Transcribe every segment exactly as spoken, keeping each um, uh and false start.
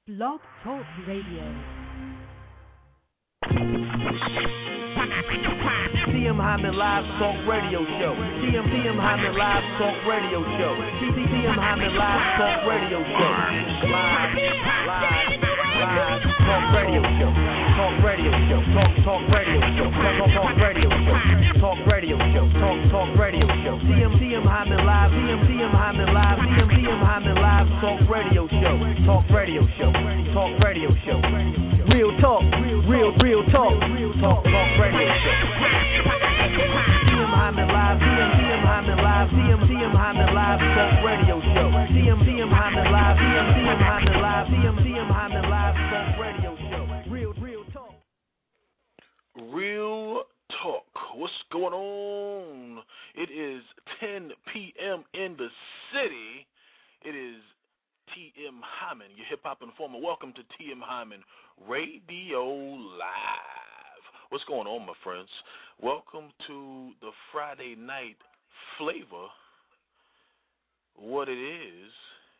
Blog Talk Radio. T M Hyman Live Talk Radio Show. T M T M Hyman Live Talk Radio Show. T T T M Hyman Live Talk Radio Show. Live, live, live Talk Radio Show. Talk Radio Show. Talk Talk Radio Show. Talk Talk Talk Radio Show. Talk Radio Show. Talk Talk Radio Show. T M T M Hyman Live. T M T M Hyman Live. T M T M Hyman Live Talk Radio Show. Talk Radio Show. Talk Radio Show. Real talk. Real real talk. Talk Talk Radio Show. T M Hyman Live, T M T M Hyman Live, T M T M Hyman Live Talk Radio Show. T M T M Hyman Live, T M T M Hyman Live, T M T M Hyman Live Talk Radio Show. Real, real talk. Real talk. What's going on? It is ten p.m. in the city. It is T M Hyman, your hip-hop informer. Welcome to T M Hyman Radio Live. What's going on, my friends? Welcome to the Friday night flavor. What it is,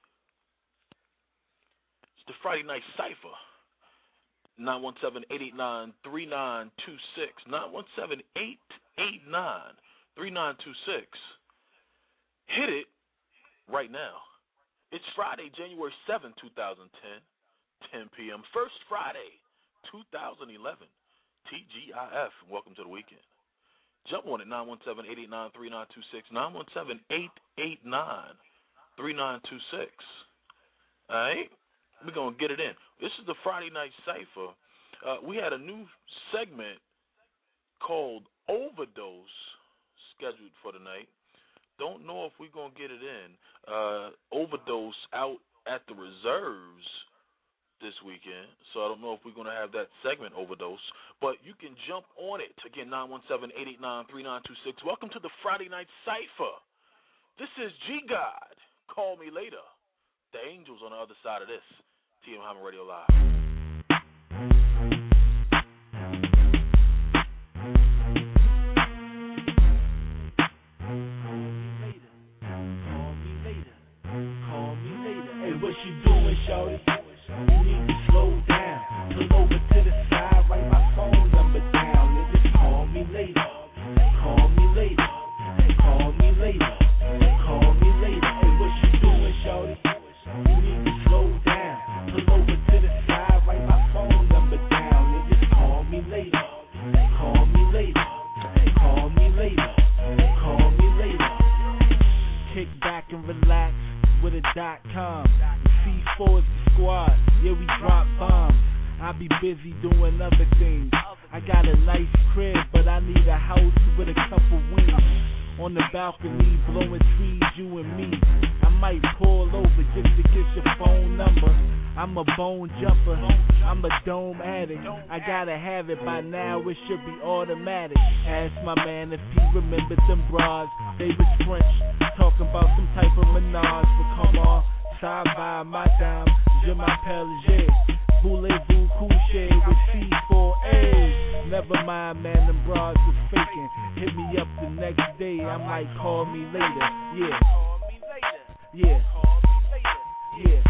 it's the Friday night cipher. nine one seven, eight eight nine, three nine two six. nine one seven, eight eight nine, three nine two six. Hit it right now. It's Friday, January seventh, twenty ten, ten p.m. First Friday, twenty eleven. T G I F. Welcome to the weekend. Jump on it, nine one seven, eight eight nine, three nine two six, nine one seven, eight eight nine, three nine two six. All right? We're going to get it in. This is the Friday Night Cipher. Uh, we had a new segment called Overdose scheduled for tonight. Don't know if we're going to get it in. Uh, Overdose out at the reserves this weekend, so I don't know if we're going to have that segment Overdose, but you can jump on it. Again, nine one seven, eight eight nine, three nine two six. Welcome to the Friday Night Cipher. This is G God. Call me later. The Angels on the other side of this. T M Hyman Radio Live. Call me later. Call me later. Hey, what you doing, shorty? You need to slow down. Pull over to the side, write my phone number down, and just call me later. Call me later. Call me later. Call me later. Hey, what you doing, shorty? You need to slow down. Pull over to the side, write my phone number down, and just call me later. Call me later. Call me later. Call me later. Kick back and relax with a dot com. C four is the squad, yeah, we drop bombs. I be busy doing other things. I got a nice crib, but I need a house with a couple wings. On the balcony, blowing trees, you and me. I might pull over just to get your phone number. I'm a bone jumper, I'm a dome addict. I gotta have it by now, it should be automatic. Ask my man if he remembered them bras. They was French, talking about some type of menage. But come on, side by my dime, je m'appelle J. Voulez-vous coucher with C four A? Never mind, man, them bras was faking. Hit me up the next day, I might call me later. Yeah. Yeah. Yeah.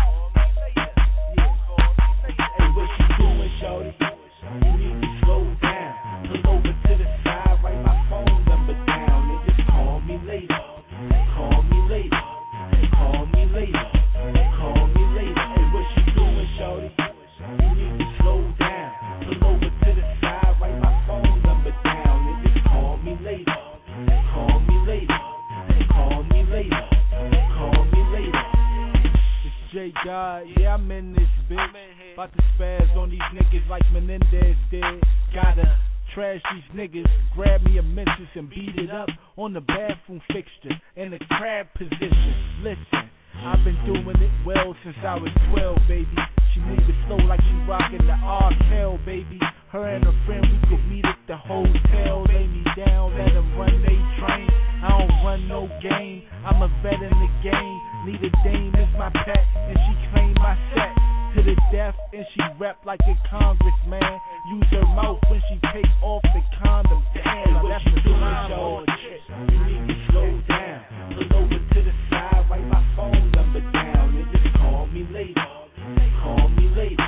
Hey, what you doing, shorty? You need to slow down. Pull over to the side, write my phone number down, and just call me later. Call me later. Call me later. Call me later. Hey, what you doing, shorty? You need to slow down. Pull over to the side, write my phone number down, and just call me later. Call me later. Call me later. Call me later. It's J God, yeah, I'm in this bitch. About to spaz on these niggas like Menendez did. Gotta trash these niggas, grab me a mentis and beat it up on the bathroom fixture in the crab position. Listen, I've been doing it well since I was twelve, baby. She move it slow like she rockin' the R-Kel, baby. Her and her friend, we could meet at the hotel. Lay me down, let them run they train. I don't run no game, I'm a vet in the game. Need a dame is my pet, and she claim my set to the death, and she rep like a congressman. Use her mouth when she take off the condom. Damn, that's the time on shit. You need to slow down. Pull over to the side, write my phone number down, and just call me later. Call me later.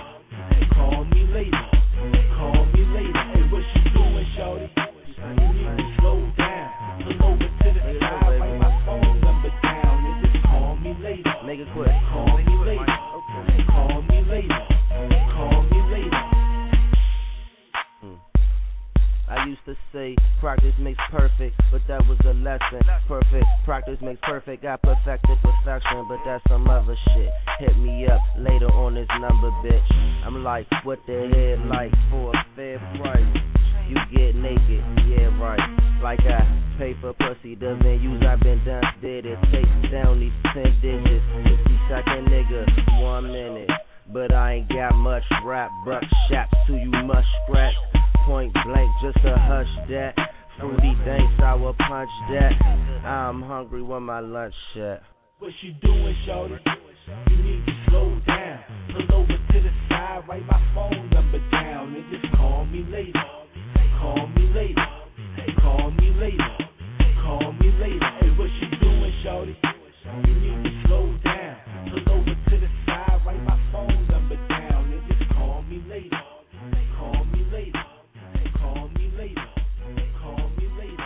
say practice makes perfect, but that was a lesson. Perfect practice makes perfect. I perfected perfection, but that's some other shit. Hit me up later on this number, bitch. I'm like, what the head like for a fair price? You get naked, yeah right. Like I pay for pussy, the venues I've been done did it. Take down these ten digits, fifty second nigga, one minute. But I ain't got much rap, bruck shaps to you muskrat. Point blank, just a hush that. Fruity dank, sour punch that. I'm hungry when my lunch at. What you doing, shorty? You need to slow down. Pull over to the side, write my phone number down, and just call me later. Call me later. Call me later. Call me later. Hey, what you doing, shorty? You need to slow down. Pull over to the side, write my phone number down, and just call me later. Call me later. Call me later. Call me later.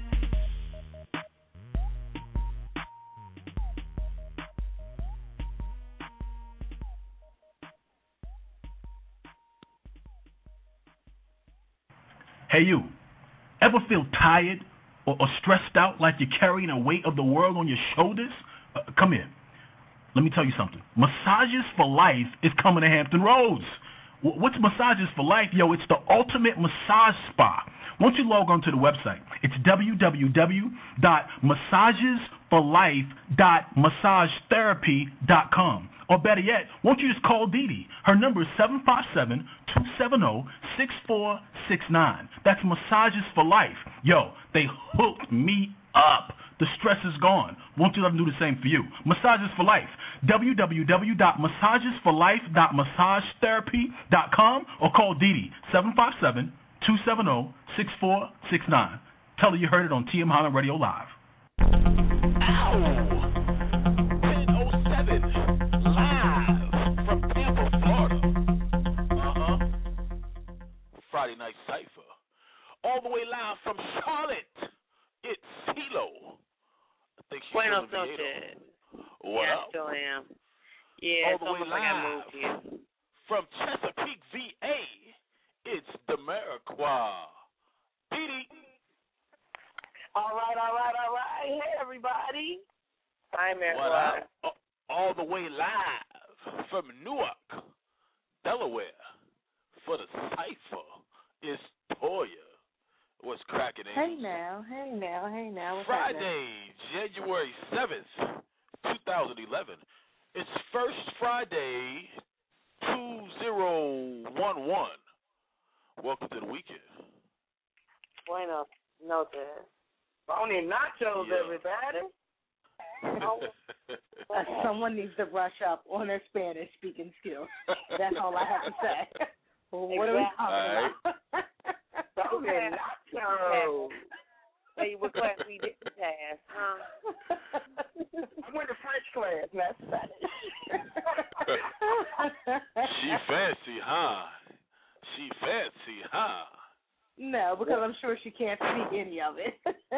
Hey, you. Ever feel tired or, or stressed out like you're carrying the weight of the world on your shoulders? Uh, come here. Let me tell you something. Massages for Life is coming to Hampton Roads. W- what's Massages for Life? Yo, it's the ultimate massage spa. Won't you log on to the website? It's w w w dot massages for life dot massage therapy dot com. Or better yet, won't you just call Dee Dee? Her number is seven five seven, two seven zero, six four six nine. That's Massages for Life. Yo, they hooked me up. The stress is gone. Won't you let them do the same for you? Massages for Life. w w w dot massages for life dot massage therapy dot com or call Dee Dee, seven five seven, two seven zero, six four six nine. Tell her you heard it on T M Holland Radio Live. Ow! ten oh seven, live from Tampa, Florida. Uh-huh. Friday Night Cypher. All the way live from Charlotte. It's CeeLo. I think she's Buenos from noches. What yeah, up? I still am. Yeah, All it's the way almost like I live moved here. from Chesapeake, V A. It's Demariqua. Dee Dee. All right, all right, all right. Hey, everybody. Hi, What Marijuana. up? All the way live from Newark, Delaware. For the Cypher is Toya. What's cracking in? Hey now, hey now, hey now. What's Friday, happening? January seventh, twenty eleven. It's First Friday, two thousand eleven. Welcome to the weekend. Buenos noches. Only nachos, Yeah. everybody. Uh, someone needs to brush up on their Spanish speaking skills. That's all I have to say. Well, what are we talking All about? Only nachos. Tell you what class we didn't pass, huh? I went to French class, and that's Spanish. She fancy, huh? She fancy, huh? No, because I'm sure she can't speak any of it.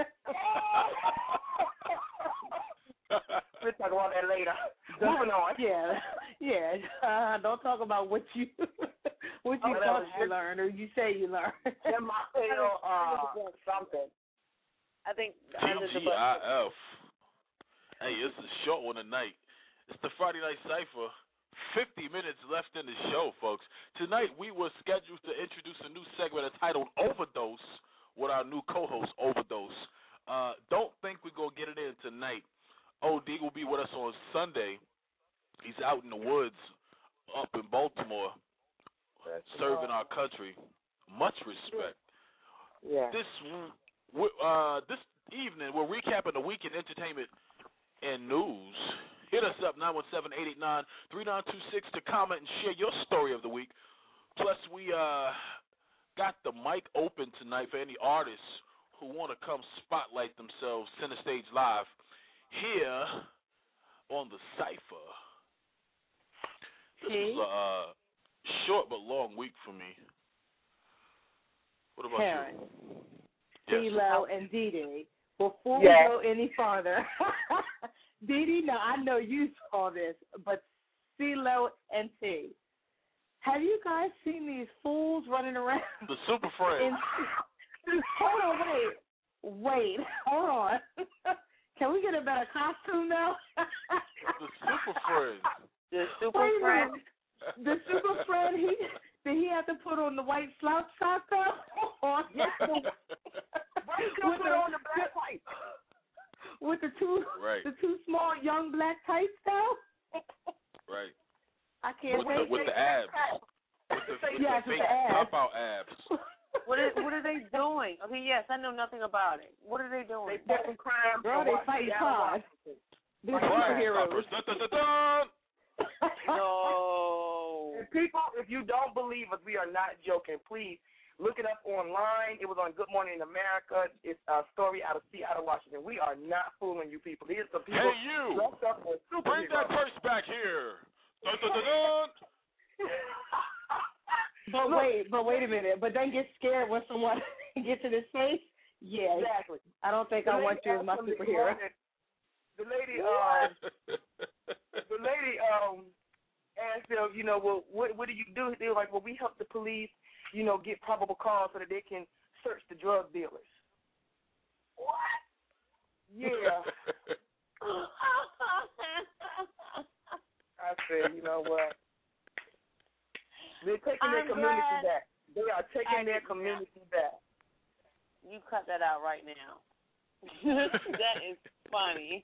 We'll talk about that later. Moving on. Yeah, yeah. Uh, don't talk about what you what you Oh, that thought was you good. learned or you say you learned. Then my fail, uh, something. I think T under the G I F. Hey, it's a short one tonight. It's the Friday Night Cypher. fifty minutes left in the show, folks. Tonight, we were scheduled to introduce a new segment entitled Overdose with our new co-host, Overdose. Uh, don't think we're going to get it in tonight. O D will be with us on Sunday. He's out in the woods up in Baltimore serving our country. Much respect. Yeah. This uh, this evening, we're recapping the week in entertainment and news. Hit us up, nine one seven, eight eight nine, three nine two six, to comment and share your story of the week. Plus, we uh, got the mic open tonight for any artists who want to come spotlight themselves, center stage live, here on the Cypher. This See? was a uh, short but long week for me. What about Karen, you? CeeLo, and Dee Dee. Before Yes. we go any farther, Dee Dee, now I know you saw this, but CeeLo and T, have you guys seen these fools running around? The Super Friends. Hold on, wait. Wait, hold on. Can we get a better costume now? The Super Friends. The Super Wait a Friends. minute. The Super Friend, he, did he have to put on the white slouch socks though? Yes, why you With put the- on the black tights? With the two, Right. the two small young black tights though? Right. I can't With wait. the, with the abs. With the, with Yes, the with fake the abs. pop out abs. What are, what are they doing? Okay, yes, I know nothing about it. What are they doing? They fighting crime. Girl, they fighting crime. They're Crime superheroes. Stoppers. Dun, dun, dun, dun. No. And people, if you don't believe us, we are not joking. Please look it up online. It was on Good Morning America. It's a story out of Seattle, Washington. We are not fooling you people. These are some people Hey, you. dressed up as Bring that superheroes. purse back here. Dun, dun, dun, dun. But wait, but wait a minute. But then get scared when someone gets in his face. Yeah, Exactly. I don't think The I want lady you as my asked them this superhero. morning- The lady, um, the lady um, asked them, you know, well, what what do you do? They were like, well, we help the police, you know, get probable cause so that they can search the drug dealers. What? Yeah. I said, you know what? They're taking their I'm community glad- back. They are taking I their did community back. You cut that out right now. That is funny.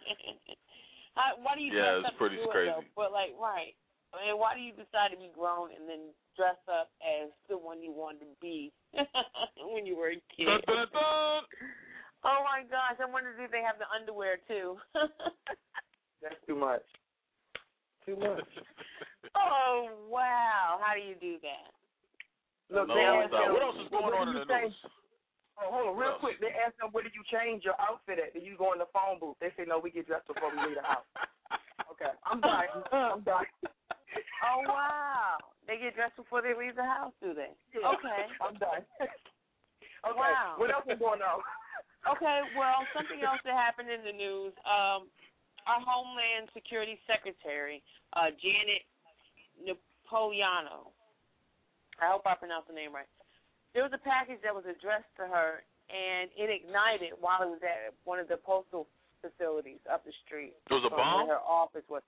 How, why do you Yeah, dress it's up pretty to do crazy. it, though? But, like, right. I mean, why do you decide to be grown and then dress up as the one you wanted to be when you were a kid? Dun, dun, dun. Oh, my gosh. I wonder if they have the underwear, too. That's too much. Too much. Oh, wow. How do you do that? Look, No, they no, asked them, what else is going what on do in you the think- news? Oh, hold on, real What else? quick. They asked them, where did you change your outfit at? Did you go in the phone booth? They say, no, we get dressed before we leave the house. Okay, I'm done. I'm done. Oh, wow. They get dressed before they leave the house, do they? Yeah, Okay. I'm done. Okay, Wow. what else is going on? Okay, well, something else that happened in the news. Um, our Homeland Security Secretary, uh, Janet Napolitano, I hope I pronounced the name right. There was a package that was addressed to her, and it ignited while it was at one of the postal facilities up the street. It was a from bomb? Where her office was.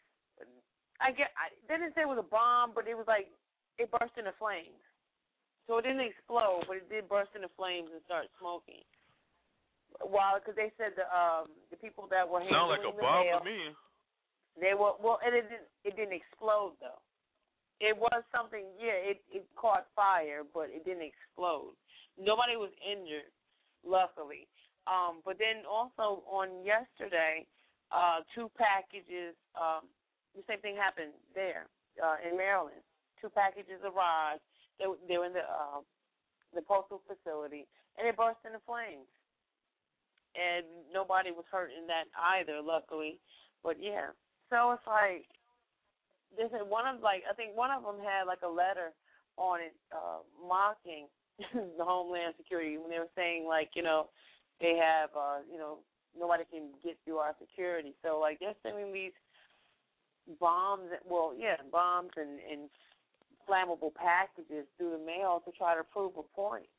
I get. I they didn't say it was a bomb, but it was like it burst into flames. So it didn't explode, but it did burst into flames and start smoking. While, because they said the um the people that were Sound handling like a the bomb mail, to me. they were well, and it didn't it didn't explode though. It was something, yeah. It it caught fire, but it didn't explode. Nobody was injured, luckily. Um, but then also on yesterday, uh, two packages. Um, the same thing happened there uh, in Maryland. Two packages arrived. They they were in the uh, the postal facility, and it burst into flames. And nobody was hurt in that either, luckily. But yeah, so it's like. They said one of like I think one of them had like a letter on it uh, mocking the Homeland Security when they were saying like you know they have uh, you know nobody can get through our security, so like they're sending these bombs well yeah bombs and, and flammable packages through the mail to try to prove a point.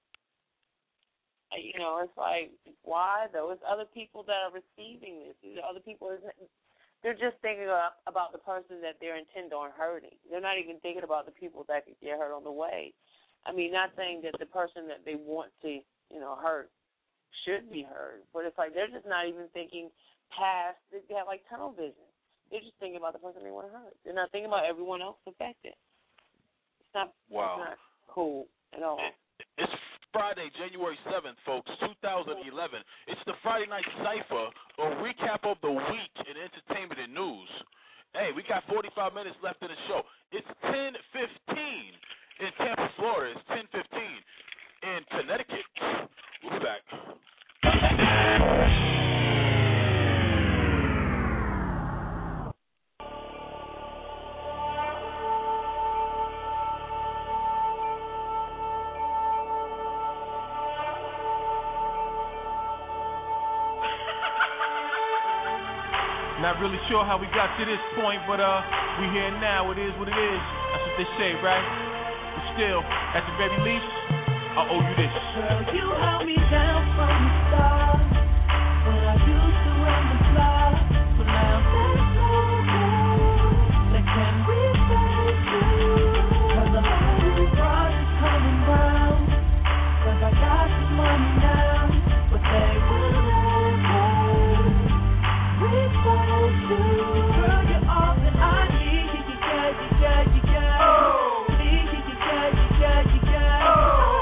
You know, it's like why though? It's other people that are receiving this. These are other people. They're just thinking about the person that they're intent on hurting. They're not even thinking about the people that could get hurt on the way. I mean, not saying that the person that they want to, you know, hurt should be hurt, but it's like they're just not even thinking past. They have like tunnel vision. They're just thinking about the person they want to hurt. They're not thinking about everyone else affected. It's not. Wow. It's not cool at all. It's Friday, January seventh, folks, two thousand eleven. It's the Friday Night Cypher, a recap of the week in entertainment and news. Hey, we got forty-five minutes left in the show. It's ten fifteen in Tampa, Florida. It's ten fifteen in Connecticut. We'll be back. Not really sure how we got to this point, but uh, we here now. It is what it is. That's what they say, right? But still, at the very least, I owe you this. Girl, you held me down from the start when I used to run the block. But now there's no way that can replace you. Cause the whole world is coming round. Cause I got some money now, but they will never replace you. Girl, you're all that I need. Yeah, yeah, yeah, yeah. Oh. Yeah, yeah, yeah, yeah, yeah. Oh.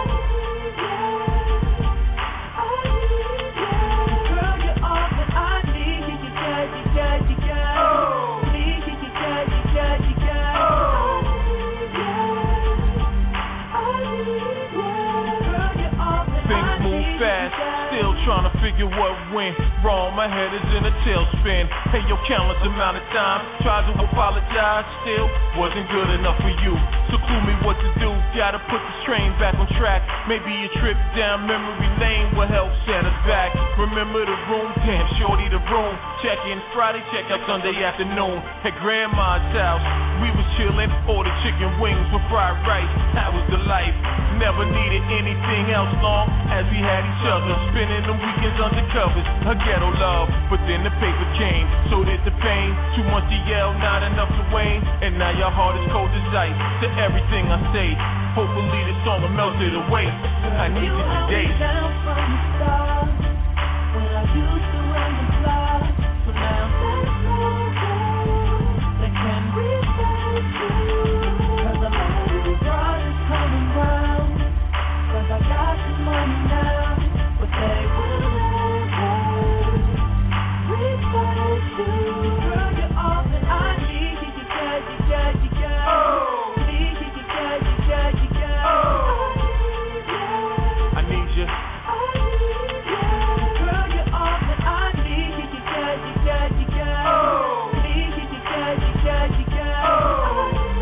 Trying to figure what went wrong, my head is in a tailspin. Hey, yo, countless amount of time tried to apologize, still wasn't good enough for you. So clue me what to do, gotta put this train back on track. Maybe a trip down memory lane will help set us back. Remember the room, damn shorty the room. Check in Friday, check out Sunday afternoon. At grandma's house, we was chillin', ordered chicken wings with fried rice. That was the life, never needed anything else long as we had each other. Spending the weekends under covers, a ghetto love. But then the paper came, so did the pain. Too much to yell, not enough to wane. And now your heart is cold as ice to everything I say. Hopefully this song will melt it away. I need you today. Down from the start when I used to run the block. But now there's no way that can replace you. Cause the whole world is coming round. Cause I got some money now, but they will never replace you. Girl, you're all that I need. Yeah, yeah, yeah, yeah. Oh. Yeah, yeah, yeah, yeah, yeah. Oh. I need you. Girl, you're all that I need. Yeah, yeah, yeah, yeah. Oh. Yeah, yeah, yeah, yeah. Oh.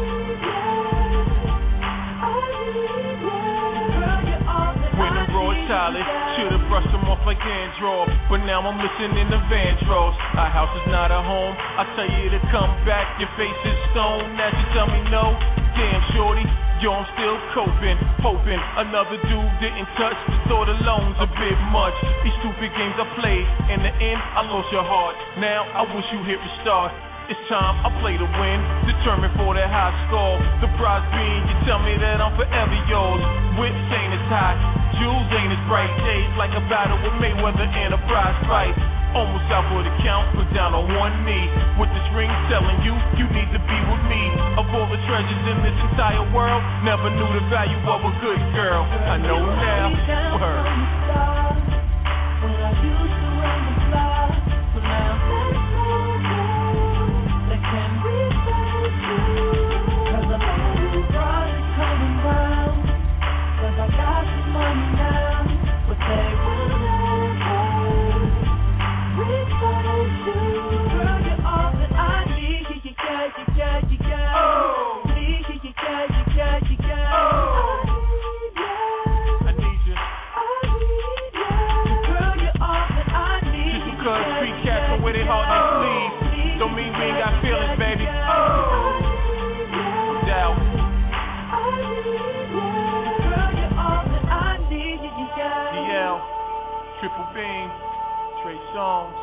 Solid. Should've brushed them off like Android, but now I'm listening to Vandross. Our house is not a home. I tell you to come back, your face is stone. Now you tell me no. Damn, shorty, yo, I'm still coping, hoping another dude didn't touch. The thought alone's a bit much. These stupid games I played, in the end, I lost your heart. Now I wish you hit restart. It's time I play to win, determined for that high score. The prize being, you tell me that I'm forever yours. Whips ain't as high, jewels ain't as bright. Days like a battle with Mayweather and a prize fight. Almost out for the count, put down on one knee. With this ring telling you, you need to be with me. Of all the treasures in this entire world, never knew the value of a good girl. I know now, word. When I used to run the block, but now there's no way that can replace you. Cause the whole world is coming round. Cause I got some money now, but they will never replace you. Girl, you're all that I need. Yeah, yeah, yeah, yeah, yeah. Oh. Yeah, yeah, yeah, yeah, yeah, yeah. Oh. I need you. Girl, you're all that I need. Just because street cats are with it hard to sleep, don't mean we ain't got feelings, baby. Oh. No doubt. Girl, you're all that I need. D L, Triple Beam, Trey Songz.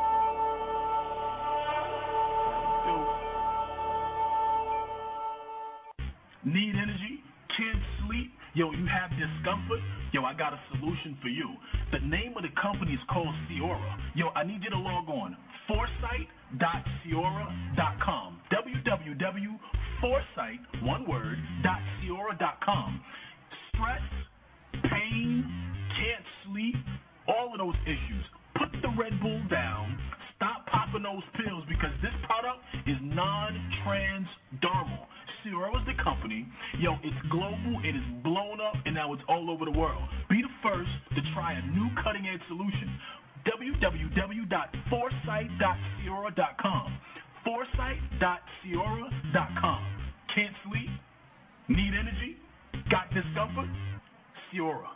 Need energy? Can't sleep? Yo, you have discomfort? Yo, I got a solution for you. The name of the company is called Ciora. Yo, I need you to log on. foresight dot ciora dot com. w w w dot foresight, one word, dot ciora dot com. Stress, pain, can't sleep, all of those issues. Put the Red Bull down. Stop popping those pills because this product is non-transdermal. Ciora is the company. Yo, it's global, it is blown up, and now it's all over the world. Be the first to try a new cutting-edge solution. w w w dot foresight dot ciora dot com. foresight dot ciora dot com. Can't sleep? Need energy? Got discomfort? Ciora.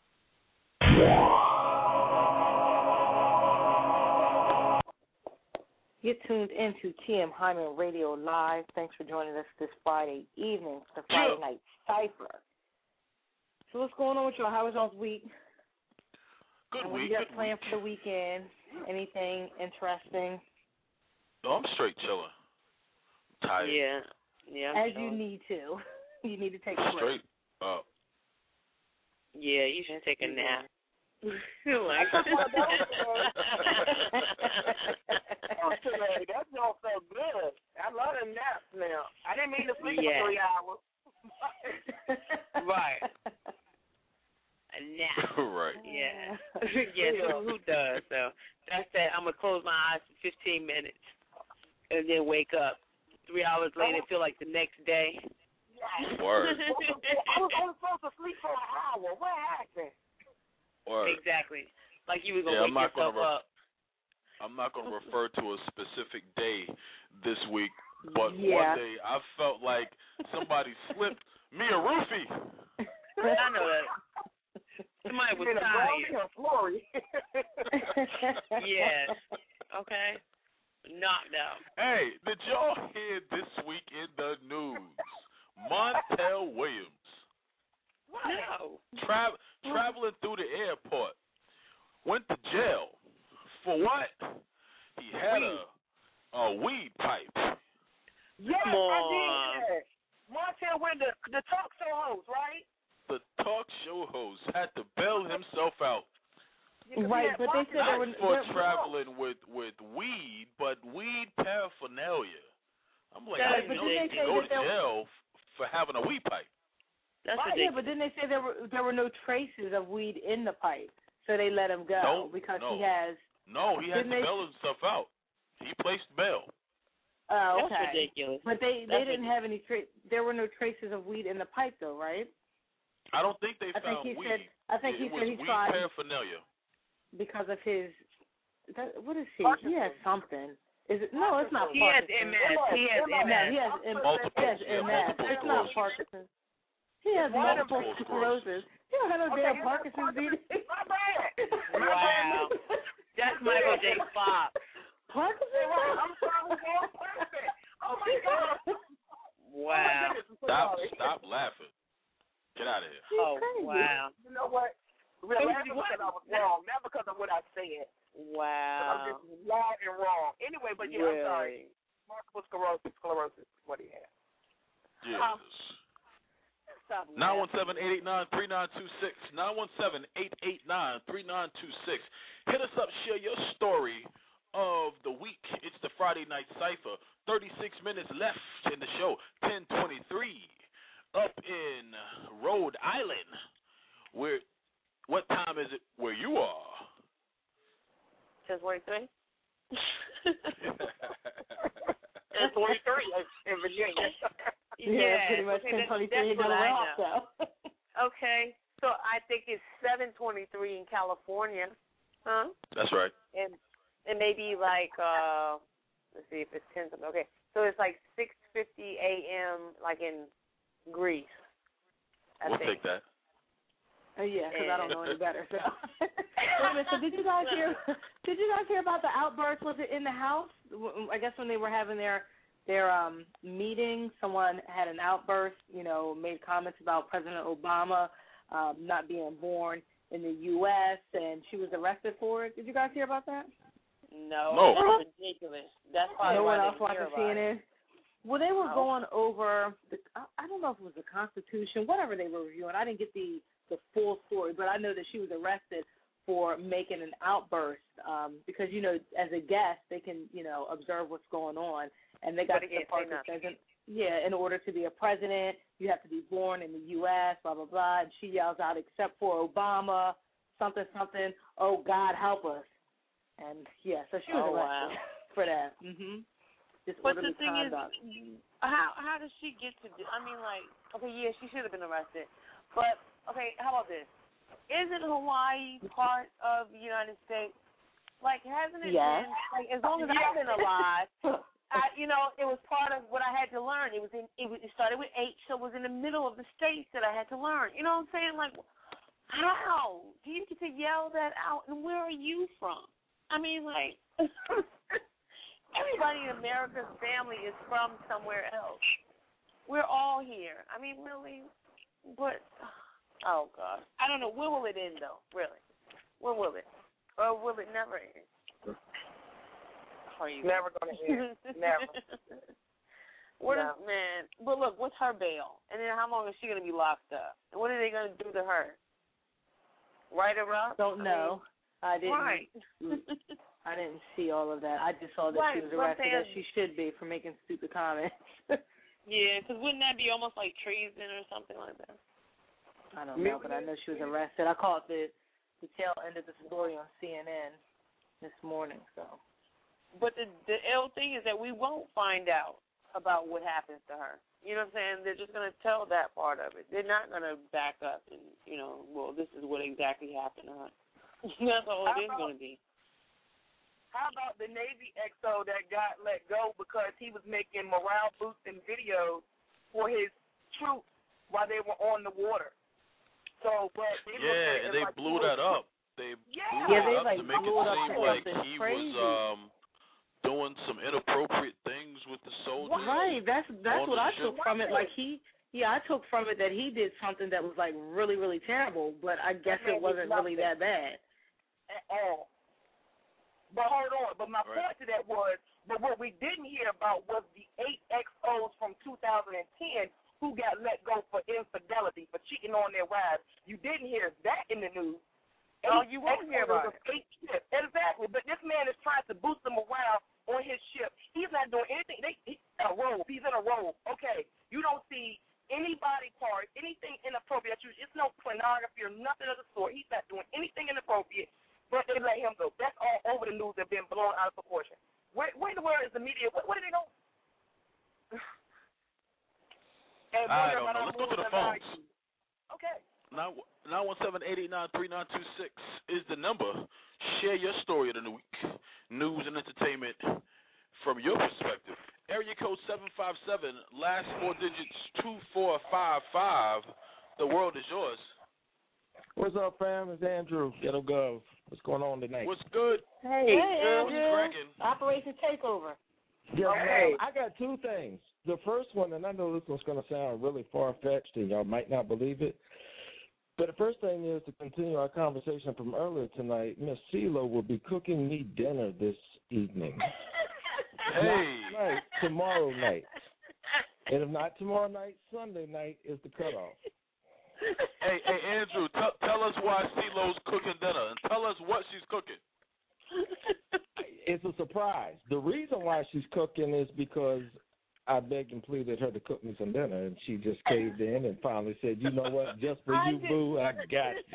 You're tuned into T M Hyman Radio Live. Thanks for joining us this Friday evening for Friday Night Cypher. So what's going on with y'all? How was y'all's week? Good and what week. you got Good planned week. for the weekend? Anything interesting? No, I'm straight chilling. Tired. Yeah. Yeah. I'm As sure. you need to. You need to take a break. Straight up. Yeah, you should take a nap. like, Today, that don't feel good. I love them naps now. I didn't mean to sleep Yeah. for three hours. right. A nap. Right. Yeah. yes, who, who does? So that's that. I'm going to close my eyes for fifteen minutes and then wake up. Three hours later, feel like the next day. Word. I was only supposed to sleep for an hour. What happened? Word. Exactly. Like you were going Yeah, to I'm wake not gonna yourself re- up. I'm not going to refer to a specific day this week, but Yeah. one day I felt like somebody slipped me a roofie. I know that. Somebody was You mean a tired. Brownie or Flory? Yes. Okay. Knocked out. Hey, did y'all hear this week in the news? Montel Williams No. tra- traveling through the airport went to jail for what? He had a a weed pipe. Yes, Come I on. did that. Montel went the the talk show host, right? The talk show host had to bail himself out. Right, but they said there Not were for there, traveling with, with weed, but weed paraphernalia. I'm like, That I is didn't know you ridiculous. could go to They say that there- jail f- for having a weed pipe. That's Right, yeah, ridiculous. but then they say there were there were no traces of weed in the pipe, so they let him go No, because no. he has. No, he had Didn't to they- bail himself out. He placed bail. Oh, That's okay. ridiculous. But they That's they didn't have any tra- there were no traces of weed in the pipe though, right? I don't think they I think found he weed. said I think it he was said he weed tried paraphernalia. because of his. That, what is he? Parkinson's. He has something. Is it? No, it's not He has Parkinson's. M S. He has No, M S. he has M- Multiple- he has yeah, M S. multiple It's not sclerosis. Parkinson's. He has One of multiple them- sclerosis. He don't have no Okay, damn you know, Parkinson's disease. My bad. My Wow. bad. That's Michael J. Fox. Parkinson's? I'm sorry, man. Perfect. Oh my God. Wow. Stop, stop laughing. Get out of here. Oh, crazy. wow. You know what? We're laughing because I was wrong, not because of what I said. I'm Wow. just wrong and wrong. Anyway, but yeah, I'm sorry. Really? Multiple sclerosis, sclerosis is what he had. Jesus. Stop nine one laughing. seven, eight eight nine, three nine two six. nine one seven, eight eight nine, three nine two six. Hit us up, share your story of the week. It's the Friday Night Cypher. thirty-six minutes left in the show. ten twenty-three. Up in Rhode Island. Where? What time is it where you are? ten twenty-three? And twenty-three in Virginia. Yeah, pretty much okay, ten that- twenty-three. that's what I know. So. Okay, so I think it's seven twenty-three in California, huh? That's right. And and maybe like uh, let's see if it's ten something. Okay, so it's like six fifty a.m. like in Greece. I We'll think. take that. Oh yeah, because I don't know any better. So. Wait a minute. So did you guys hear? Did you guys hear about the outburst? Was it in the house? I guess when they were having their their um meeting, someone had an outburst. You know, made comments about President Obama um, not being born in the U S and she was arrested for it. Did you guys hear about that? No, No. that's ridiculous. That's probably No why one I else didn't watched hear C N about it. N. Well, they were No. going over the. I, I don't know if it was the Constitution, whatever they were reviewing. I didn't get the the full story, but I know that she was arrested for making an outburst um, because you know, as a guest, they can you know observe what's going on, and they got But to it the part can't that say says, yeah, in order to be a president, you have to be born in the U S Blah blah blah. And she yells out, "Except for Obama, something something. Oh God, help us!" And yeah, so she was Oh, arrested wow. for that. Mhm. But the Disorderly thing conduct. is, how how does she get to? Do, I mean, like, okay, yeah, she should have been arrested. But okay, how about this? Isn't Hawaii part of the United States? Like, hasn't it Yes. been? Like, as long as I've been alive, I, you know, it was part of what I had to learn. It was in. It, was, it started with H, so it was in the middle of the states that I had to learn. You know what I'm saying? Like, how do you get to yell that out? And where are you from? I mean, like. Everybody in America's family is from somewhere else. We're all here. I mean, really, but Oh God, I don't know. When will it end though? Really? When will it? Or will it never end? Are you never gonna end? Never. What no. is, man? But look, what's her bail? And then how long is she gonna be locked up? And what are they gonna do to her? Write her up? Don't know. I, mean, I didn't. Right. I didn't see all of that. I just saw that right. she was arrested, as she should be, for making stupid comments. Yeah, because wouldn't that be almost like treason or something like that? I don't know, but I know she was arrested. I caught the the tail end of the story on C N N this morning. So, but the the ill thing is that we won't find out about what happens to her. You know what I'm saying? They're just going to tell that part of it. They're not going to back up and, you know, well, this is what exactly happened to her. That's all it is going to be. How about the Navy X O that got let go because he was making morale-boosting videos for his troops while they were on the water? So, but they yeah, and they like blew that up. They yeah. blew yeah, it they up like to make it blew it up seem to like something he crazy. was um, doing some inappropriate things with the soldiers. Right, that's that's what I ship. took from it. Like he, yeah, I took from it that he did something that was like really, really terrible. But I guess it wasn't really that bad at all. But hold on. But my right. point to that was, but what we didn't hear about was the eight X Os from two thousand ten who got let go for infidelity, for cheating on their wives. You didn't hear that in the news. Oh, you won't hear about it. Eight ships. Exactly. But this man is trying to boost them morale on his ship. He's not doing anything. They, he's in a robe. He's in a robe. Okay. You don't see any body parts, anything inappropriate. It's no pornography or nothing of the sort. He's not doing anything inappropriate, but they let him go. That's all over the news. They've been blown out of proportion. Where, where in the world is the media? Where, where did they go? And I don't know. Let's go to the phones. Okay. nine one seven, eight eight nine, three nine two six is the number. Share your story of the week. News and entertainment from your perspective. Area code seven five seven, last four digits two four five five. The world is yours. What's up, fam? It's Andrew, Ghetto Gov. What's going on tonight? What's good? Hey, hey Andrew. Operation Takeover. Yeah, okay. man, I got two things. The first one, and I know this one's going to sound really far-fetched, and y'all might not believe it, but the first thing is to continue our conversation from earlier tonight. Miss CeeLo will be cooking me dinner this evening. Hey. Not tonight, tomorrow night. And if not tomorrow night, Sunday night is the cutoff. Hey, hey, Andrew, t- tell us why CeeLo's cooking dinner, and tell us what she's cooking. It's a surprise. The reason why she's cooking is because I begged and pleaded her to cook me some dinner, and she just caved in and finally said, you know what, just for you, boo, I got you.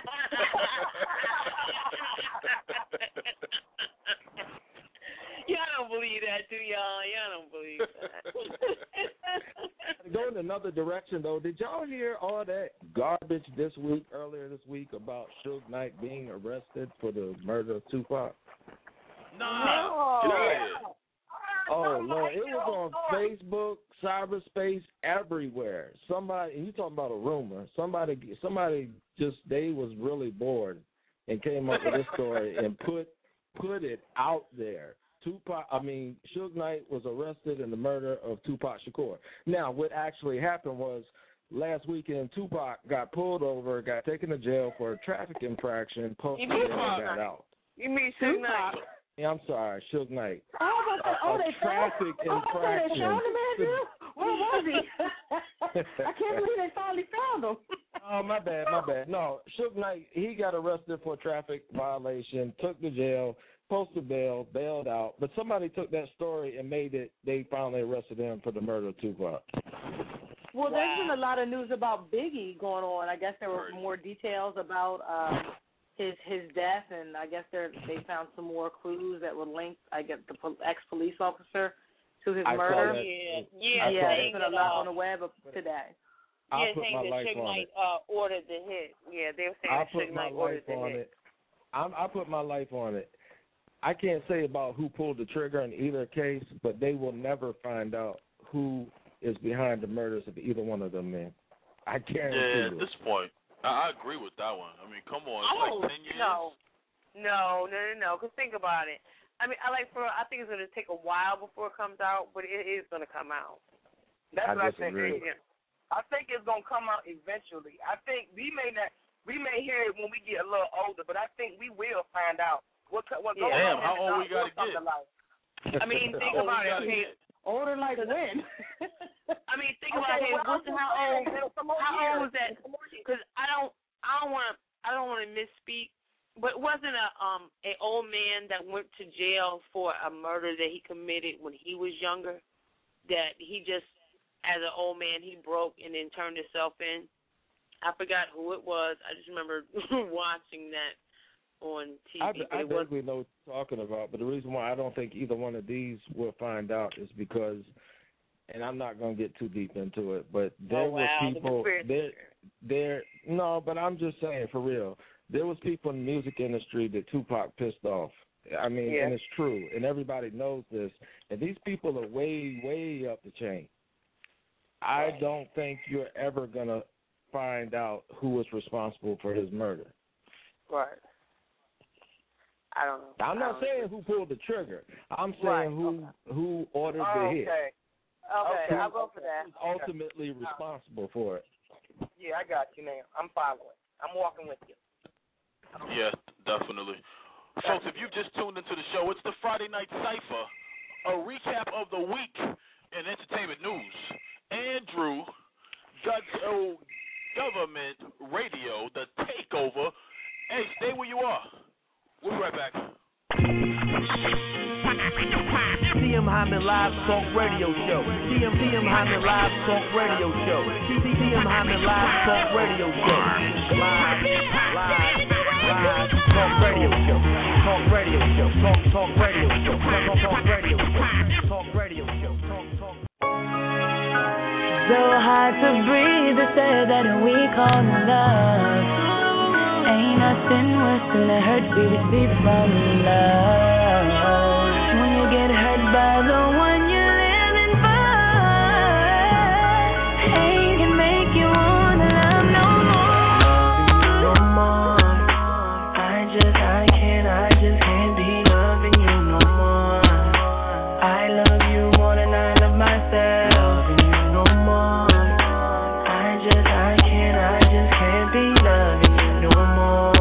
Y'all don't believe that, do y'all? Y'all don't believe that. Go in another direction, though. Did y'all hear all that garbage this week, earlier this week, about Suge Knight being arrested for the murder of Tupac? Nah. Get out of here. Oh, Lord. It was on Facebook, cyberspace, everywhere. Somebody, and you talking about a rumor, somebody, somebody just, they was really bored and came up with this story and put put it out there. Tupac, I mean, Suge Knight was arrested in the murder of Tupac Shakur. Now, what actually happened was last weekend, Tupac got pulled over, got taken to jail for a traffic infraction, posted and got out. You mean Suge Knight? Yeah, I'm sorry, Suge Knight. Oh, a, oh, a they traffic found, infraction. Oh, they found him, Andrew? Where was he? I can't believe they finally found him. Oh, my bad, my bad. No, Suge Knight, he got arrested for a traffic violation, took to jail, posted bail, bailed out. But somebody took that story and made it, they finally arrested him for the murder of Tupac. Well, there's been a lot of news about Biggie going on. I guess there were more details about um, his his death, and I guess they they found some more clues that would link, I guess, the pol- ex-police officer to his I murder. Yeah, yeah, yeah. There's been a lot on the uh, web today. I'll yeah, put saying my that life Suge on Knight it. uh, ordered the hit. Yeah, they were saying I'll that put Suge my Knight ordered life the on hit. it. I'm, I put my life on it. I can't say about who pulled the trigger in either case, but they will never find out who is behind the murders of either one of them men. I guarantee Yeah, you. at this point, I, I agree with that one. I mean, come on, it's Oh, like ten years. no. No, no, no, no. Because think about it. I mean, I like for. I think it's going to take a while before it comes out, but it is going to come out. That's I what disagree. I think. I think it's gonna come out eventually. I think we may not, we may hear it when we get a little older, but I think we will find out what what goes yeah. on. Damn, how old we gotta get? Like. I mean, think about it. Okay. Older like when? I mean, think okay, about it. Well, What's, how old? How old was that? Because I don't, I don't want to, I don't want to misspeak. But wasn't a um an old man that went to jail for a murder that he committed when he was younger? That he just, as an old man, he broke and then turned himself in. I forgot who it was. I just remember watching that on T V. I, but I it was, think we know what you're talking about, but the reason why I don't think either one of these will find out is because, and I'm not going to get too deep into it, but there oh, wow, were people, the there, there, no, but I'm just saying for real, there was people in the music industry that Tupac pissed off. I mean, yeah. and it's true, and everybody knows this, and these people are way, way up the chain. I don't think you're ever going to find out who was responsible for his murder. Right. I don't know. I'm not saying know. who pulled the trigger. I'm saying right. who okay. who ordered oh, the hit. Okay. Okay, okay. I'll go for that. Who's ultimately responsible for it. Yeah, I got you now. I'm following. I'm walking with you. Yeah, definitely. Folks, if you've just tuned into the show, it's the Friday Night Cypher, a recap of the week in entertainment news. Andrew, Godzo Government Radio, the takeover. Hey, stay where you are. We'll be right back. T M Hyman Live Talk Radio Show. T M T M Hyman Live Talk Radio Show. T M Hyman Live Talk Radio Show. Live, live, live Talk Radio Show. Talk Radio Show. Talk Talk Radio Show. Talk Talk Radio Show. Talk Radio Show. Talk Talk. So hard to breathe. They say that we call love. Ain't nothing worse than the hurt we receive from love. When you get hurt by the one you're living for, pain can make you wanna love no more. No more. I just, I can't, I just can't be loving you no more. I love you more than I love myself. Loving you no more. I just, I can't, I just can't be loving you no more.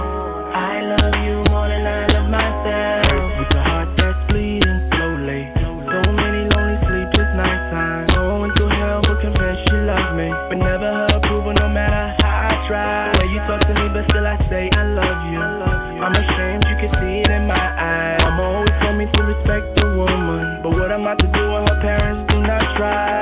I love you more than I love myself. With a heart that's bleeding slowly. So many lonely sleepless nights. I'm going through hell but confess you love me. But never her approval no matter how I try. Way you talk to me but still I say I love you. I'm ashamed you can see it in my eyes. Mama always told me to respect the woman. But what am I to do when her parents do not try?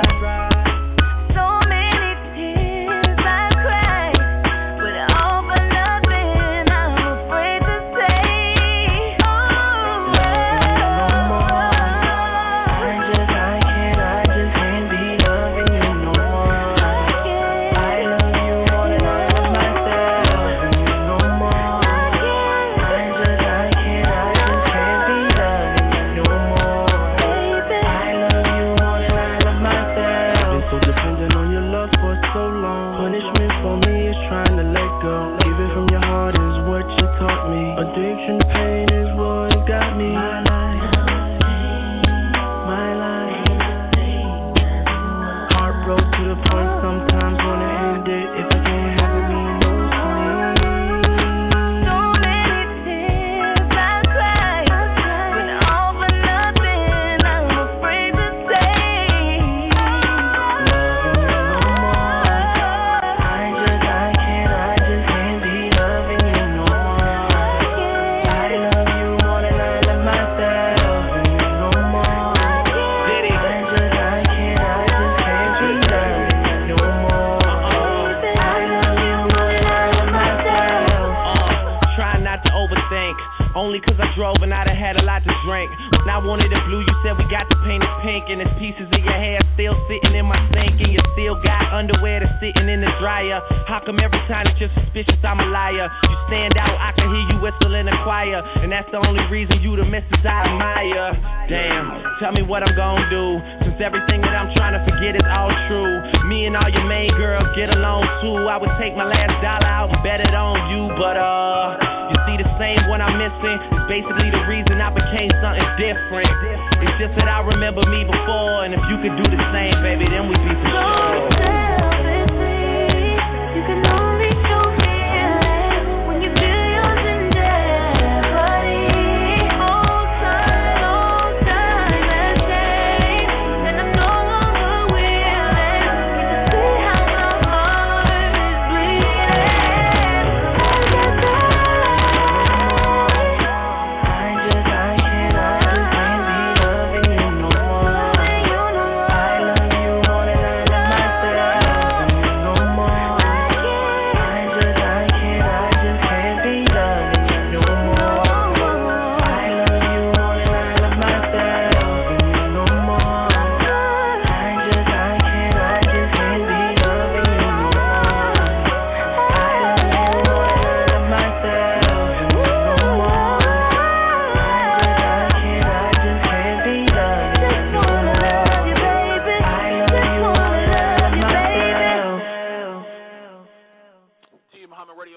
It's just that I remember me before, and if you could do the same, baby, then we'd be for sure.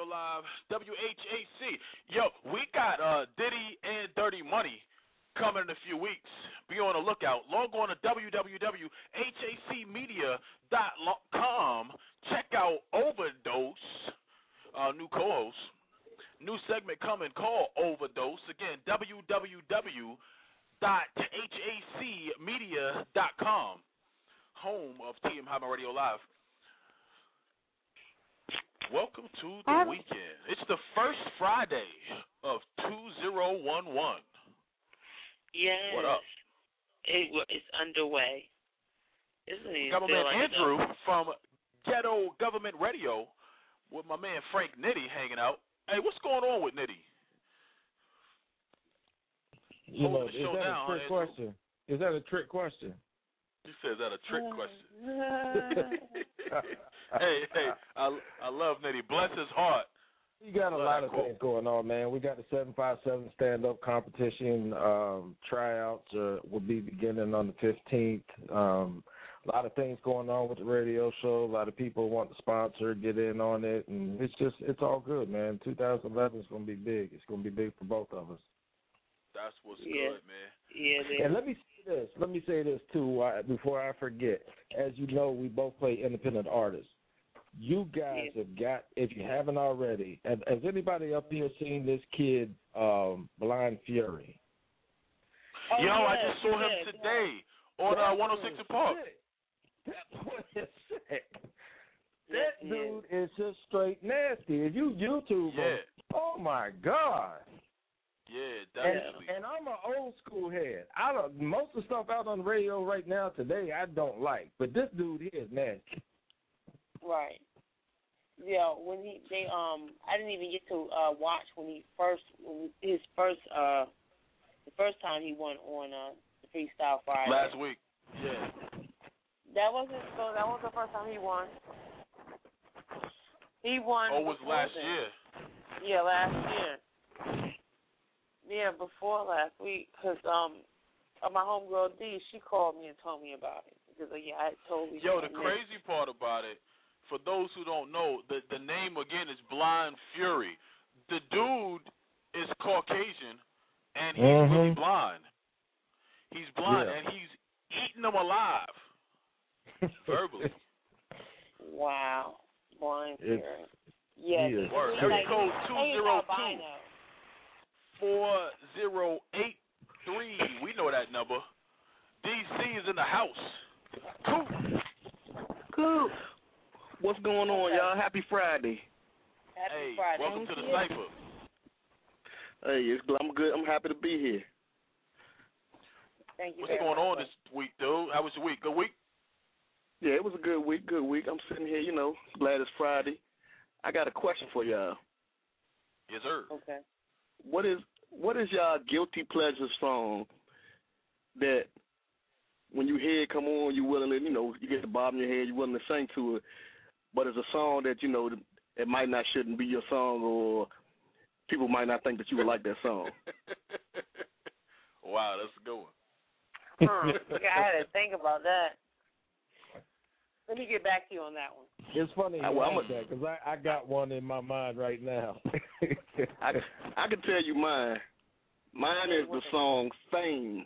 Live, W H A C. Yo, we got uh, Diddy and Dirty Money coming in a few weeks. Be on the lookout. Log on to w w w dot h a c media dot com. Check out Overdose, uh, new co-host. New segment coming called Overdose. Again, w w w dot h a c media dot com. Home of T M Hyman Radio Live. Welcome to the weekend. It's the first Friday of two thousand eleven. Yes. What up? It, it's underway. Isn't it? Government like Andrew from Ghetto Government Radio with my man Frank Nitty hanging out. Hey, what's going on with Nitty? You know, the is show that down, a trick Andrew. question? Is that a trick question? You said is that a trick question? hey, hey, I, I love Nitty. Bless his heart. We got a Love lot that of quote. things going on, man. We got the seven five seven stand-up competition. Um, tryouts uh, will be beginning on the fifteenth. Um, a lot of things going on with the radio show. A lot of people want to sponsor, get in on it, and it's just it's all good, man. two thousand eleven is going to be big. It's going to be big for both of us. That's what's Yeah. good, man. Yeah, it is. And let me say this. Let me say this too uh, before I forget. As you know, we both play independent artists. You guys Yeah. have got, if you haven't already, has, has anybody up here seen this kid, um, Blind Fury? Oh, Yo, I yes, just saw him yes, today on uh, one oh six in Park. That boy is sick. Yes, That he dude is just straight nasty. If you YouTube him, Yeah, oh my God. yeah, And, definitely. and I'm an old school head. I don't, most of the stuff out on the radio right now today I don't like, but this dude here is nasty. Right. Yeah, when he they um I didn't even get to uh watch when he first when his first uh the first time he won on uh the Freestyle Friday. Last week. Yeah. That wasn't so that was the first time he won. He won Oh, it was before last then. year. Yeah, last year. Yeah, before last week, because um, uh, my homegirl D, she called me and told me about it. Because, uh, yeah, I totally Yo, the missed. crazy part about it, for those who don't know, the the name again is Blind Fury. The dude is Caucasian, and he's Mhm. really blind. He's blind, Yeah. and he's eating them alive, verbally. Wow. Blind It's- Fury. Yeah. he is it's Word. like- Area code it's two like zero albino. two. four zero eight three. We know that number. D C is in the house. Cool. Cool. What's going on, y'all? Happy Friday. Happy Hey, Friday. welcome to the Thank you. Cypher. Hey, it's, I'm good. I'm happy to be here. Thank you What's very going much. on this week, dude? How was your week? Good week? Yeah, it was a good week. Good week. I'm sitting here, you know, glad it's Friday. I got a question for y'all. Yes, sir. Okay. What is what is y'all guilty pleasure song that when you hear it come on, you willing to, you know, you get the bob in your head, you willing to sing to it, but it's a song that, you know, it might not shouldn't be your song, or people might not think that you would like that song. Wow, that's a good one. Huh. I had to think about that. Let me get back to you on that one. It's funny you I- well, I'm ask that because I, I got one in my mind right now. I, I can tell you mine. Mine is the song Fame.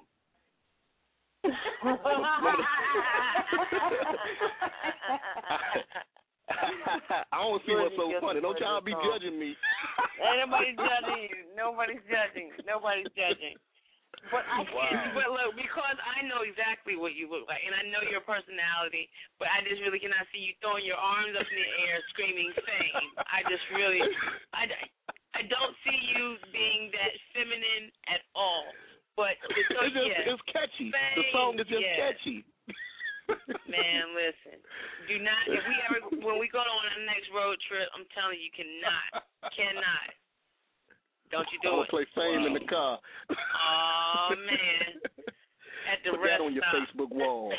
I don't see what's so funny. Don't y'all be judging me. Ain't nobody judging you. Nobody's judging. Nobody's judging. But I can't. But look, because I know exactly what you look like, and I know your personality, but I just really cannot see you throwing your arms up in the air, screaming "fame." I just really, I, I don't see you being that feminine at all. But so, it's, just, yeah, it's catchy. Fame, The song is just yeah. catchy. Man, listen. Do not. If we ever, when we go on our next road trip, I'm telling you, you cannot, cannot. Don't you do I'm it? gonna play Fame in the car. Oh man. At the Put rest that on your stop. Facebook wall.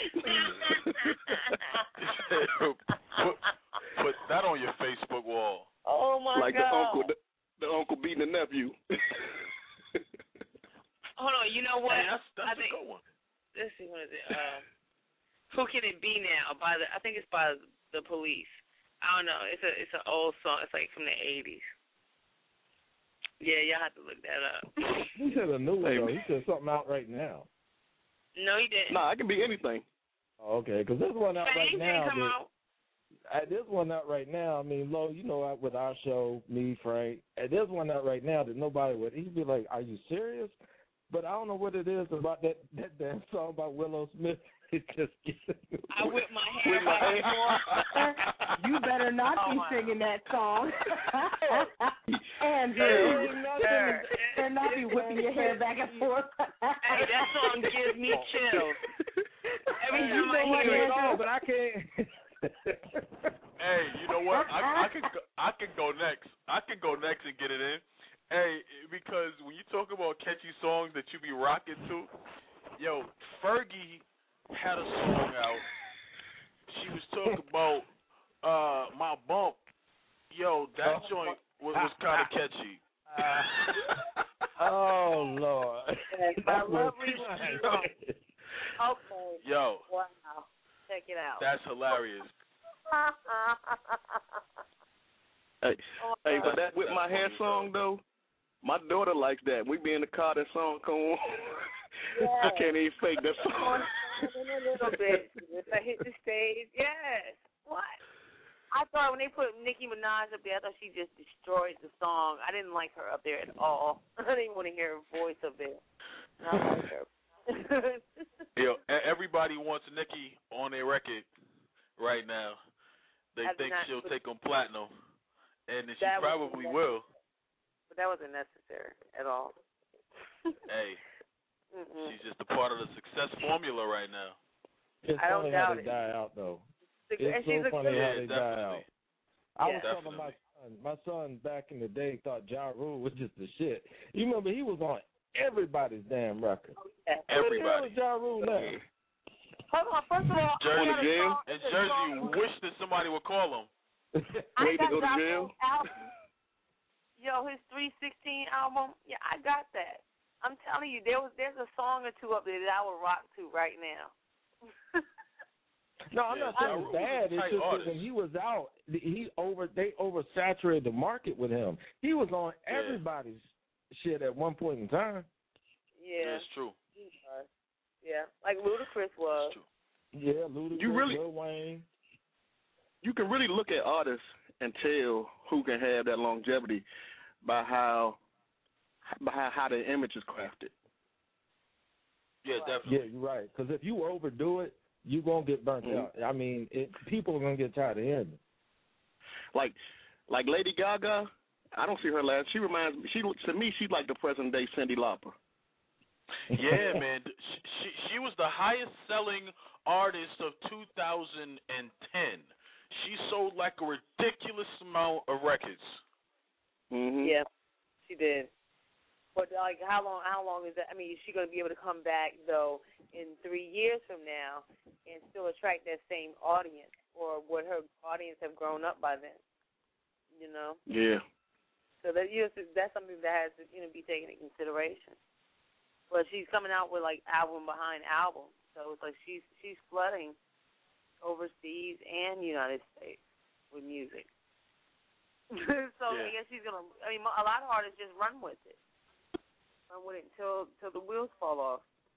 put, put that on your Facebook wall. Oh my like God. the uncle, the, the uncle beating the nephew. Hold on. You know what? Hey, that's that's I a think, good one. Let's see. What is it? Uh, who can it be now? By the. I think it's by the police. I don't know. It's a it's an old song. It's like from the eighties. Yeah, y'all have to look that up. He said a new one, though. He said something out right now. No, he didn't. Nah, it can be anything. Oh, okay, because there's one out right Change now. didn't come that- out. Uh, there's one out right now. I mean, Lo, you know, uh, with our show, me, Frank, uh, there's one out right now that nobody would. He'd be like, "Are you serious?" But I don't know what it is about that that damn song about Willow Smith. It just gets me. I whip my hair back and forth. You better not Oh, be my. singing that song. Andrew, Hey, you better not be whipping your hair back and forth. Hey, that song gives me chills. Every You time know I what, hear it. Andrew, but I can't. Hey, you know what? I, I can go, I can go next. I can go next and get it in. Hey, because when you talk about catchy songs that you be rocking to, yo, Fergie had a song out. She was talking about uh my bump. Yo, that joint was, was kind of catchy. Oh Lord. I love Reese. Okay. Yo. Wow. Check it out. That's hilarious. Hey, Oh, hey, God. but that with my hair song though, my daughter likes that. We be in the car, that song come on. I can't even fake that song. In a little bit. If I hit the stage, yes. What? I thought when they put Nicki Minaj up there, I thought she just destroyed the song. I didn't like her up there at all. I didn't want to hear her voice up there. I don't like her. Yo, e- everybody wants Nicki on their record right now. They I did think not she'll put- take them platinum, and she That was probably necessary. will. But that wasn't necessary at all. Hey, Mm-mm. she's just a part of the success formula right now. It's I don't funny how doubt they it. die out, though. And It's she's so a funny good- how Yeah, they die out. definitely. I Yeah. was telling my son, my son back in the day thought Ja Rule was just the shit. You remember he was on everybody's damn record. Yeah. Everybody. Where the hell is Ja Rule now? Hold on. First of all, Jersey, I got a jail? song- In it's a Jersey, song- you wish that somebody would call him. I Ready to got go to Ja jail? Rule's album. Yo, his three sixteen album. Yeah, I got that. I'm telling you, there was there's a song or two up there that I would rock to right now. No, I'm Yeah, not saying Ja it's Rule was bad. a It's tight just that artist. when he was out, he over they oversaturated the market with him. He was on Yeah. everybody's shit at one point in time. Yeah. That's true. He was. Yeah, like Ludacris was. That's true. Yeah, Ludacris, You really- Lil Wayne. You can really look at artists and tell who can have that longevity by how by how, how their image is crafted. Yeah, Yeah, definitely. you're right. Because if you overdo it, you're gonna get burnt Mhm. out. I mean, it, people are gonna get tired of hearing it. Like like Lady Gaga, I don't see her last. She reminds me. She to me, she's like the present day Cyndi Lauper. Yeah, man. She, she she was the highest selling artist of two thousand ten. She sold like a ridiculous amount of records. Mm-hmm. Yeah, she did. But like, how long? How long is that? I mean, is she going to be able to come back though in three years from now and still attract that same audience, or would her audience have grown up by then? You know. Yeah. So that you know, that's something that has to you know be taken into consideration. But she's coming out with like album behind album, so it's like she's she's flooding overseas and United States with music. So Yeah. I guess she's gonna. I mean, a lot of artists just run with it, run with it until until the wheels fall off.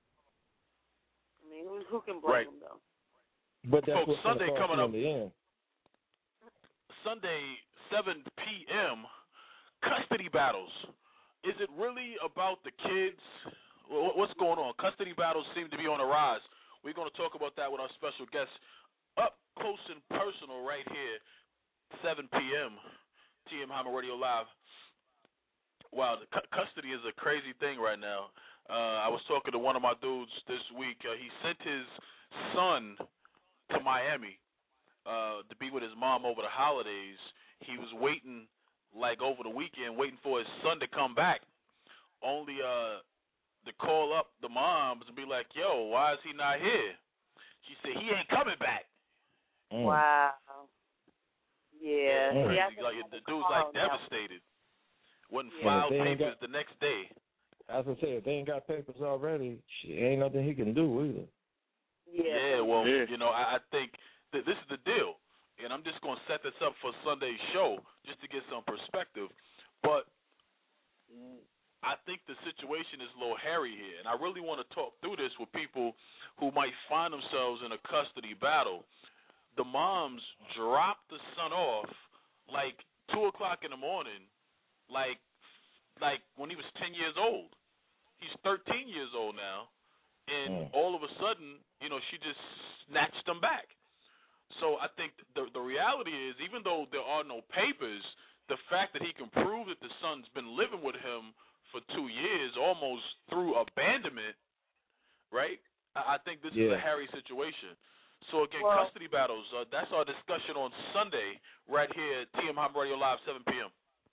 I mean, who who can blame Right. them though? But that's Folks, what's Sunday gonna coming cost up. you in the end. Sunday, seven p.m., custody battles. Is it really about the kids? Wh- What's going on? Custody battles seem to be on the rise. We're going to talk about that with our special guest up close and personal right here, seven p.m., T M Hyman Radio Live. Wow, the cu- custody is a crazy thing right now. Uh, I was talking to one of my dudes this week. Uh, he sent his son to Miami uh, to be with his mom over the holidays. He was waiting, like over the weekend, waiting for his son to come back, only uh, to call up the moms and be like, yo, why is he not here? She said, he ain't coming back. Mm. Wow. Yeah. Mm. See, I Crazy. think Like, I have the to dude's call like now. devastated. Wouldn't Yeah. file They ain't papers got- the next day. As I said, if they ain't got papers already, shit, ain't nothing he can do either. Yeah. Yeah, well, Yeah. you know, I, I think that this is the deal. and I'm just going to set this up for Sunday's show just to get some perspective, but I think the situation is a little hairy here, and I really want to talk through this with people who might find themselves in a custody battle. The moms dropped the son off like two o'clock in the morning, like like when he was ten years old. He's thirteen years old now, and mm. all of a sudden, you know, she just snatched him back. So I think the the reality is, even though there are no papers, the fact that he can prove that the son's been living with him for two years, almost through abandonment, right? I, I think this yeah. is a hairy situation. So, again, well, custody battles, uh, that's our discussion on Sunday right here at T M Hype Radio Live, seven p.m.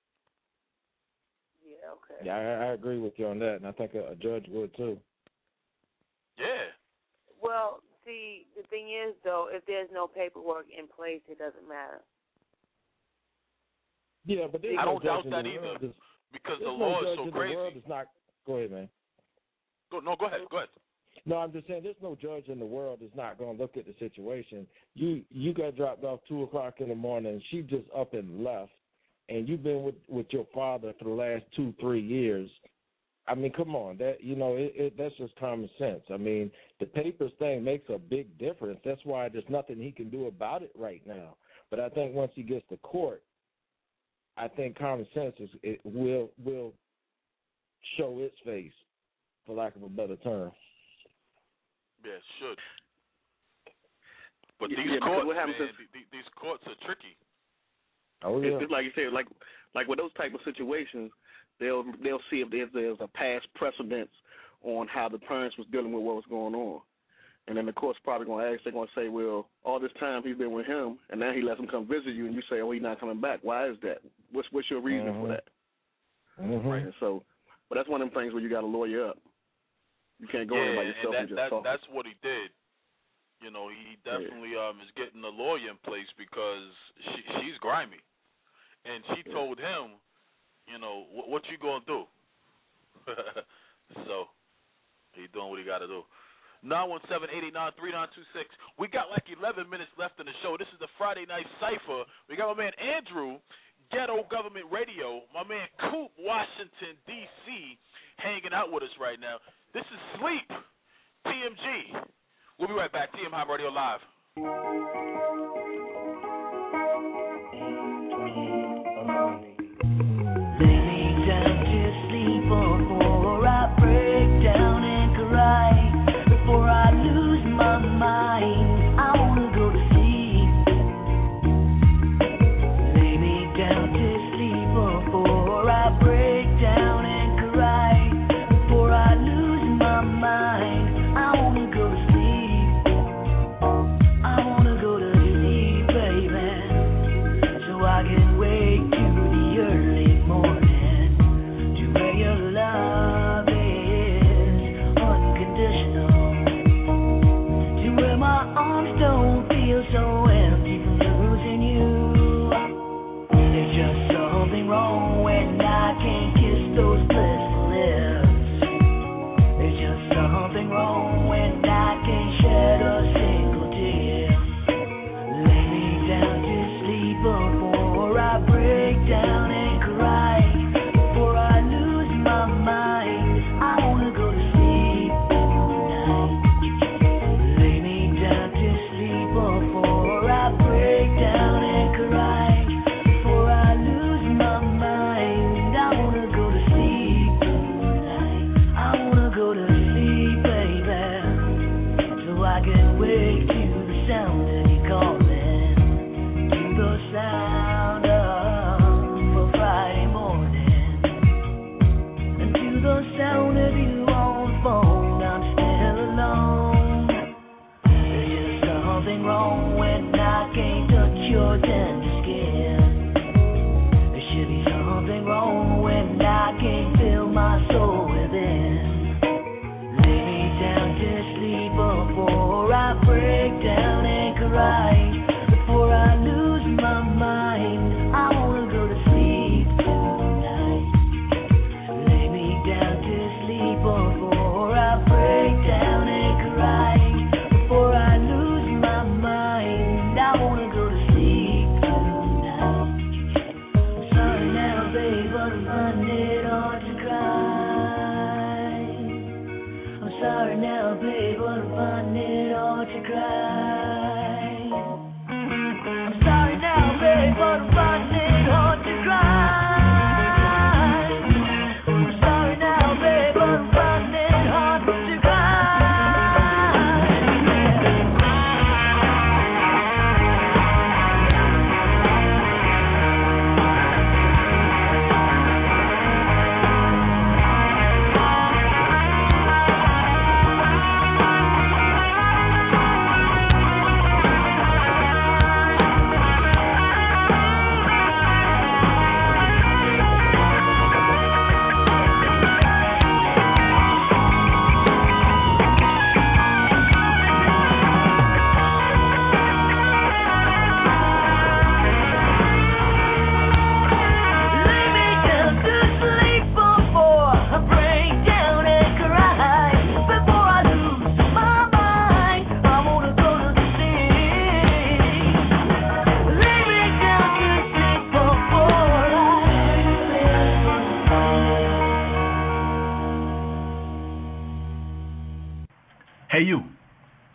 Yeah, okay. Yeah, I, I agree with you on that, and I think a, a judge would, too. Yeah. Well, see, the thing is, though, if there's no paperwork in place, it doesn't matter. Yeah, but I no don't doubt that either, is, because the no law is so in crazy. The world is not, go ahead, man. Go, no, go ahead, go ahead. No, I'm just saying there's no judge in the world that's not going to look at the situation. You you got dropped off two o'clock in the morning. She just up and left, and you've been with, with your father for the last two, three years. I mean, come on, that you know, it, it, that's just common sense. I mean, the papers thing makes a big difference. That's why there's nothing he can do about it right now. But I think once he gets to court, I think common sense is, it will will show its face, for lack of a better term. Yeah, it should. But yeah, these yeah, courts, what happens man, is, these, these courts are tricky. Oh yeah. It's, it's like you said, like like with those type of situations, they'll they'll see if there's, there's a past precedence on how the parents was dealing with what was going on, and then the court's probably going to ask. They're going to say, well, all this time he's been with him, and now he lets him come visit you, and you say, oh, he's not coming back. Why is that? What's what's your reason mm-hmm. for that? Mm-hmm. Right. And so, but that's one of them things where you got to lawyer up. You can't go yeah, in by yourself and, that, and just that, talk. That's what he did. You know, he definitely yeah. um, is getting a lawyer in place because she, she's grimy. And she yeah. told him, you know, what, what you going to do? So, he doing what he got to do. nine one seven, eight eight nine, three nine two six. We got like eleven minutes left in the show. This is the Friday Night Cypher. We got my man Andrew, Ghetto Government Radio, my man Coop, Washington, D C, hanging out with us right now. This is Sleep, T M G. We'll be right back. T M Hype Radio Live. Lay me down to sleep before I break down and cry. Before I lose my mind, I wanna go to sleep. Lay me down to sleep before I break down and cry. Before I lose my mind, I wanna go to sleep. I wanna go to sleep, baby.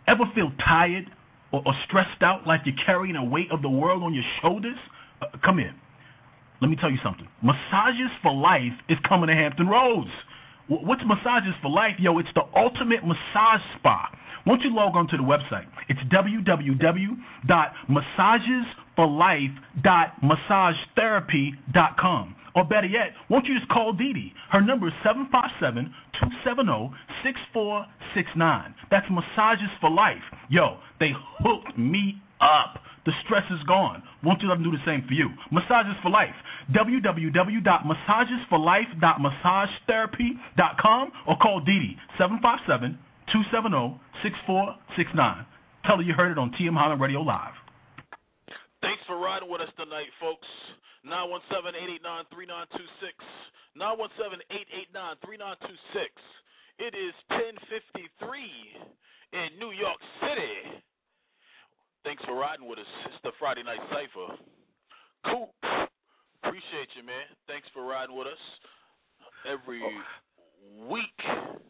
Ever feel tired or, or stressed out like you're carrying a weight of the world on your shoulders? Uh, come in. Let me tell you something. Massages for Life is coming to Hampton Roads. W- What's Massages for Life? Yo, it's the ultimate massage spa. Once you log on to the website, it's w w w dot massages for life dot massage therapy dot com. Or better yet, won't you just call Dee Dee? Her number is seven five seven, two seven zero, six four six nine. That's Massages for Life. Yo, they hooked me up. The stress is gone. Won't you let them do the same for you? Massages for Life. w w w dot massages for life dot massage therapy dot com or call Dee Dee, seven five seven, two seven zero, six four six nine. Tell her you heard it on T M Highland Radio Live. Thanks for riding with us tonight, folks. nine one seven, eight eight nine, three nine two six. nine one seven, eight eight nine, three nine two six. It is ten fifty-three in New York City. Thanks for riding with us. It's the Friday Night Cypher. Coop, appreciate you, man. Thanks for riding with us every week.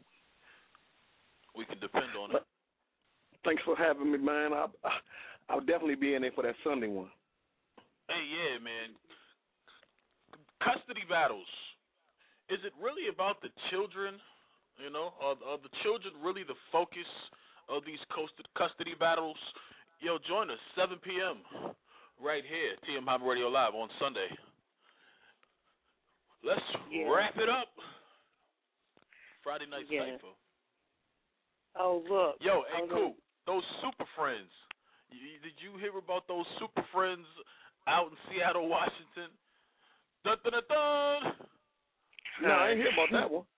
We can depend on it. Thanks for having me, man. I, I, I'll definitely be in there for that Sunday one. Hey, yeah, man. Custody battles. Is it really about the children? You know, are, are the children really the focus of these custody battles? Yo, join us, seven p.m. right here, T M Highland Radio Live on Sunday. Let's yeah. wrap it up. Friday Night yeah. Cypher. Oh, look. Yo, hey, oh, cool. Those super friends. You, did you hear about those super friends out in Seattle, Washington? Dun, dun, dun, dun. No, I ain't hear about that one.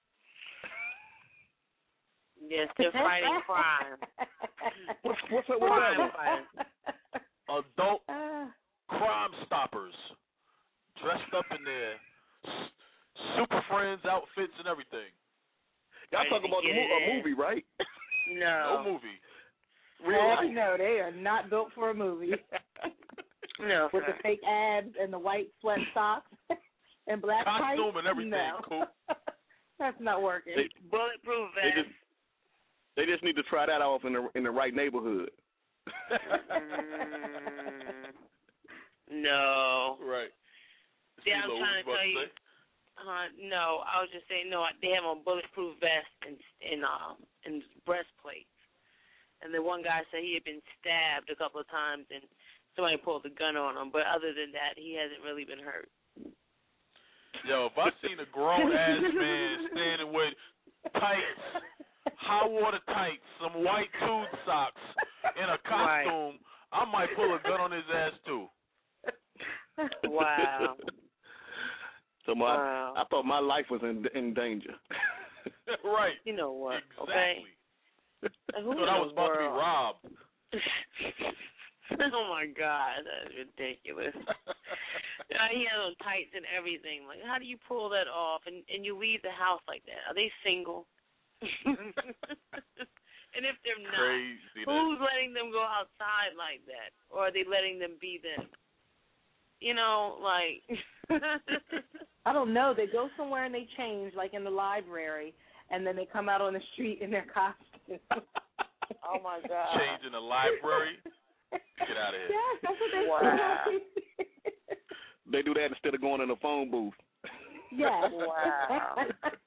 Yes, they're fighting crime. What's, what's up with that one? Adult Crime Stoppers, dressed up in their s- super friends outfits and everything. Y'all talking about the mo- a movie, right? No. No movie. Really? No, they are not built for a movie. No. With the fake abs and the white sweat socks and black Costume tights. and everything. No. Cool. That's not working. They, Bulletproof they vest. just they just need to try that off in the in the right neighborhood. mm, no. Right. Yeah, Steve-O, I'm trying to what tell you you. Uh, no, I was just saying no. They have a bulletproof vest and and um and breastplates. And the one guy said he had been stabbed a couple of times and somebody pulled a gun on him. But other than that, he hasn't really been hurt. Yo, if I seen a grown ass man standing with tights, high water tights, some white tube socks, and a costume, right. I might pull a gun on his ass too. Wow. So my, wow. I thought my life was in in danger. Right. You know what? Exactly. Okay. Who so I was about world? to be robbed. Oh my God, that's ridiculous. You know, he has on tights and everything. Like, how do you pull that off? And and you leave the house like that? Are they single? And if they're not, Crazy, who's that. letting them go outside like that, or are they letting them be them? You know, like I don't know. They go somewhere and they change, like in the library, and then they come out on the street in their costume. Oh my God! Change in the library. Get out of here. Yes, that's what they wow. do. They do that instead of going in the phone booth. Yes. Wow.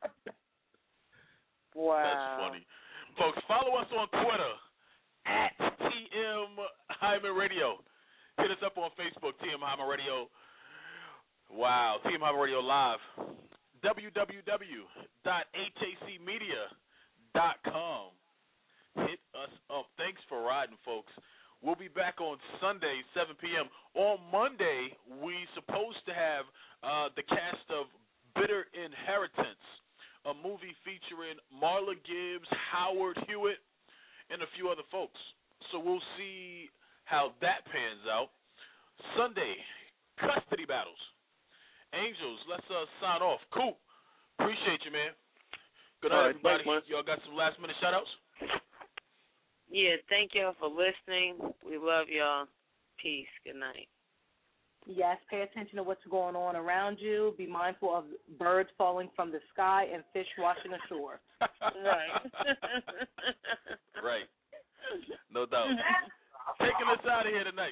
Wow. That's funny. Folks, follow us on Twitter at T M Hyman Radio. Hit us up on Facebook, T M Hyman Radio. Wow, T M Hyman Radio Live. w w w dot h a c media dot com. Hit us up. Thanks for riding, folks. We'll be back on Sunday, seven p.m. On Monday, we supposed to have uh, the cast of Bitter Inheritance, a movie featuring Marla Gibbs, Howard Hewitt, and a few other folks. So we'll see how that pans out. Sunday, custody battles. Angels, let's uh, sign off. Cool. Appreciate you, man. Good night, right, everybody. thanks, Y'all got some last-minute shout-outs? Yeah, thank y'all for listening. We love y'all. Peace. Good night. Yes, pay attention to what's going on around you. Be mindful of birds falling from the sky and fish washing ashore. Right. Right. No doubt. Taking us out of here tonight.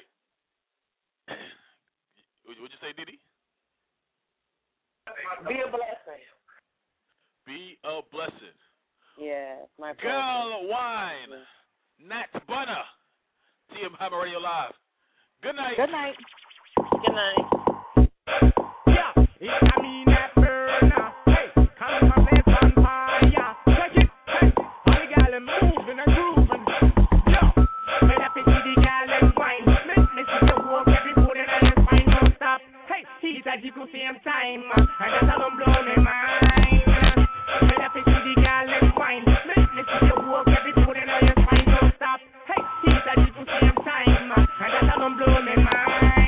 What'd you say, Didi? Be a blessing. Be a blessing. Yeah, my pleasure. Girl Wine, Nat Bunner, T M Hammer Radio Live. Good night. Good night. Good night. Yeah, it's I mean that burner. Hey, come on, let's on fire. Check it. Hey, all the gal are moving and grooving. Yeah, let up into the gal and wine. Let me see you walk every foot and I just find no stop. Hey, he's a jiggle same time. And that's how I'm blowing my mind. Let up into the gal and wine. Let me see you walk every foot and I just find no stop. Hey, he's a jiggle same time. And that's how I'm blowing my mind.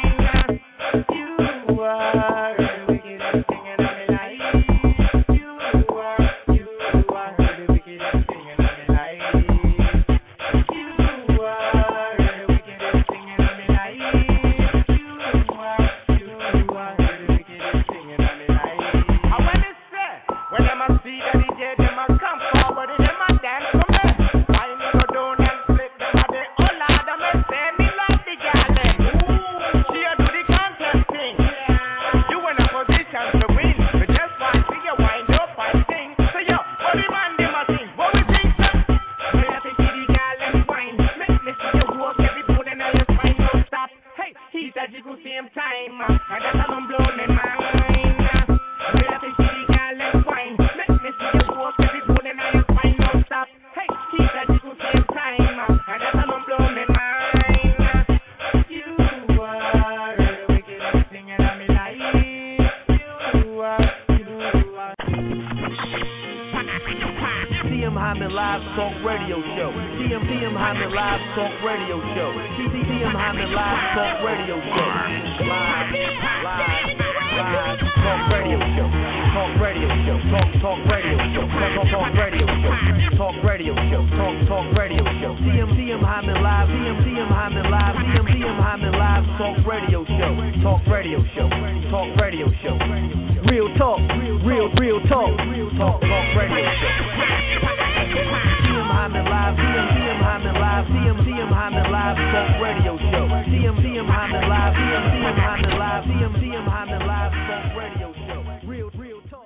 You are the wickedest thing in my life. You are, you are the wickedest thing in my life. You are the wickedest thing in my life. You are, you are the wickedest thing in my life. And when it's said, when them a see that he dead, them a come forward and them a dance for me. Why me go down and flip them a day? Oh Lord, I'm a say me love the girl them. She a do the contest thing. You in a position to win. We just want to get wind up and sing. So yo, what the man them a sing? What we sing? Me let me see the girl and wine. Make me see you walk every foot and I just find no stop. Hey, he's a jiggle same time. And that's how I'm blowing my mind. Me let me see the girl and wine. Make me see you walk every foot and I just find no stop. Hey, he's a jiggle same time. And that's how I'm blowing my mind. You are the wickedest thing in my life. You are, you are. T M Hyman Live Talk Radio Show. T M T M Hyman Live Talk Radio Show. T T M Hyman Live Talk Radio Show. Live, live, live Talk Radio Show. Talk Radio Show. Talk Talk Radio Show. Talk Talk Talk Radio Show. Talk Radio Show. Talk Talk Radio Show. T M T M Hyman Live. T M T M Hyman Live. T M T M Hyman Live Talk Radio Show. Talk Radio Show. Talk Radio Show. Real talk. Real real talk. Talk Talk Radio Show. T M Hyman Live, T M T M Hyman Live, T M T M Hyman Live Talk Radio Show. T M T M Hyman Live, T M T M Hyman Live, T M T M Hyman Live Talk Radio Show. Real, real talk.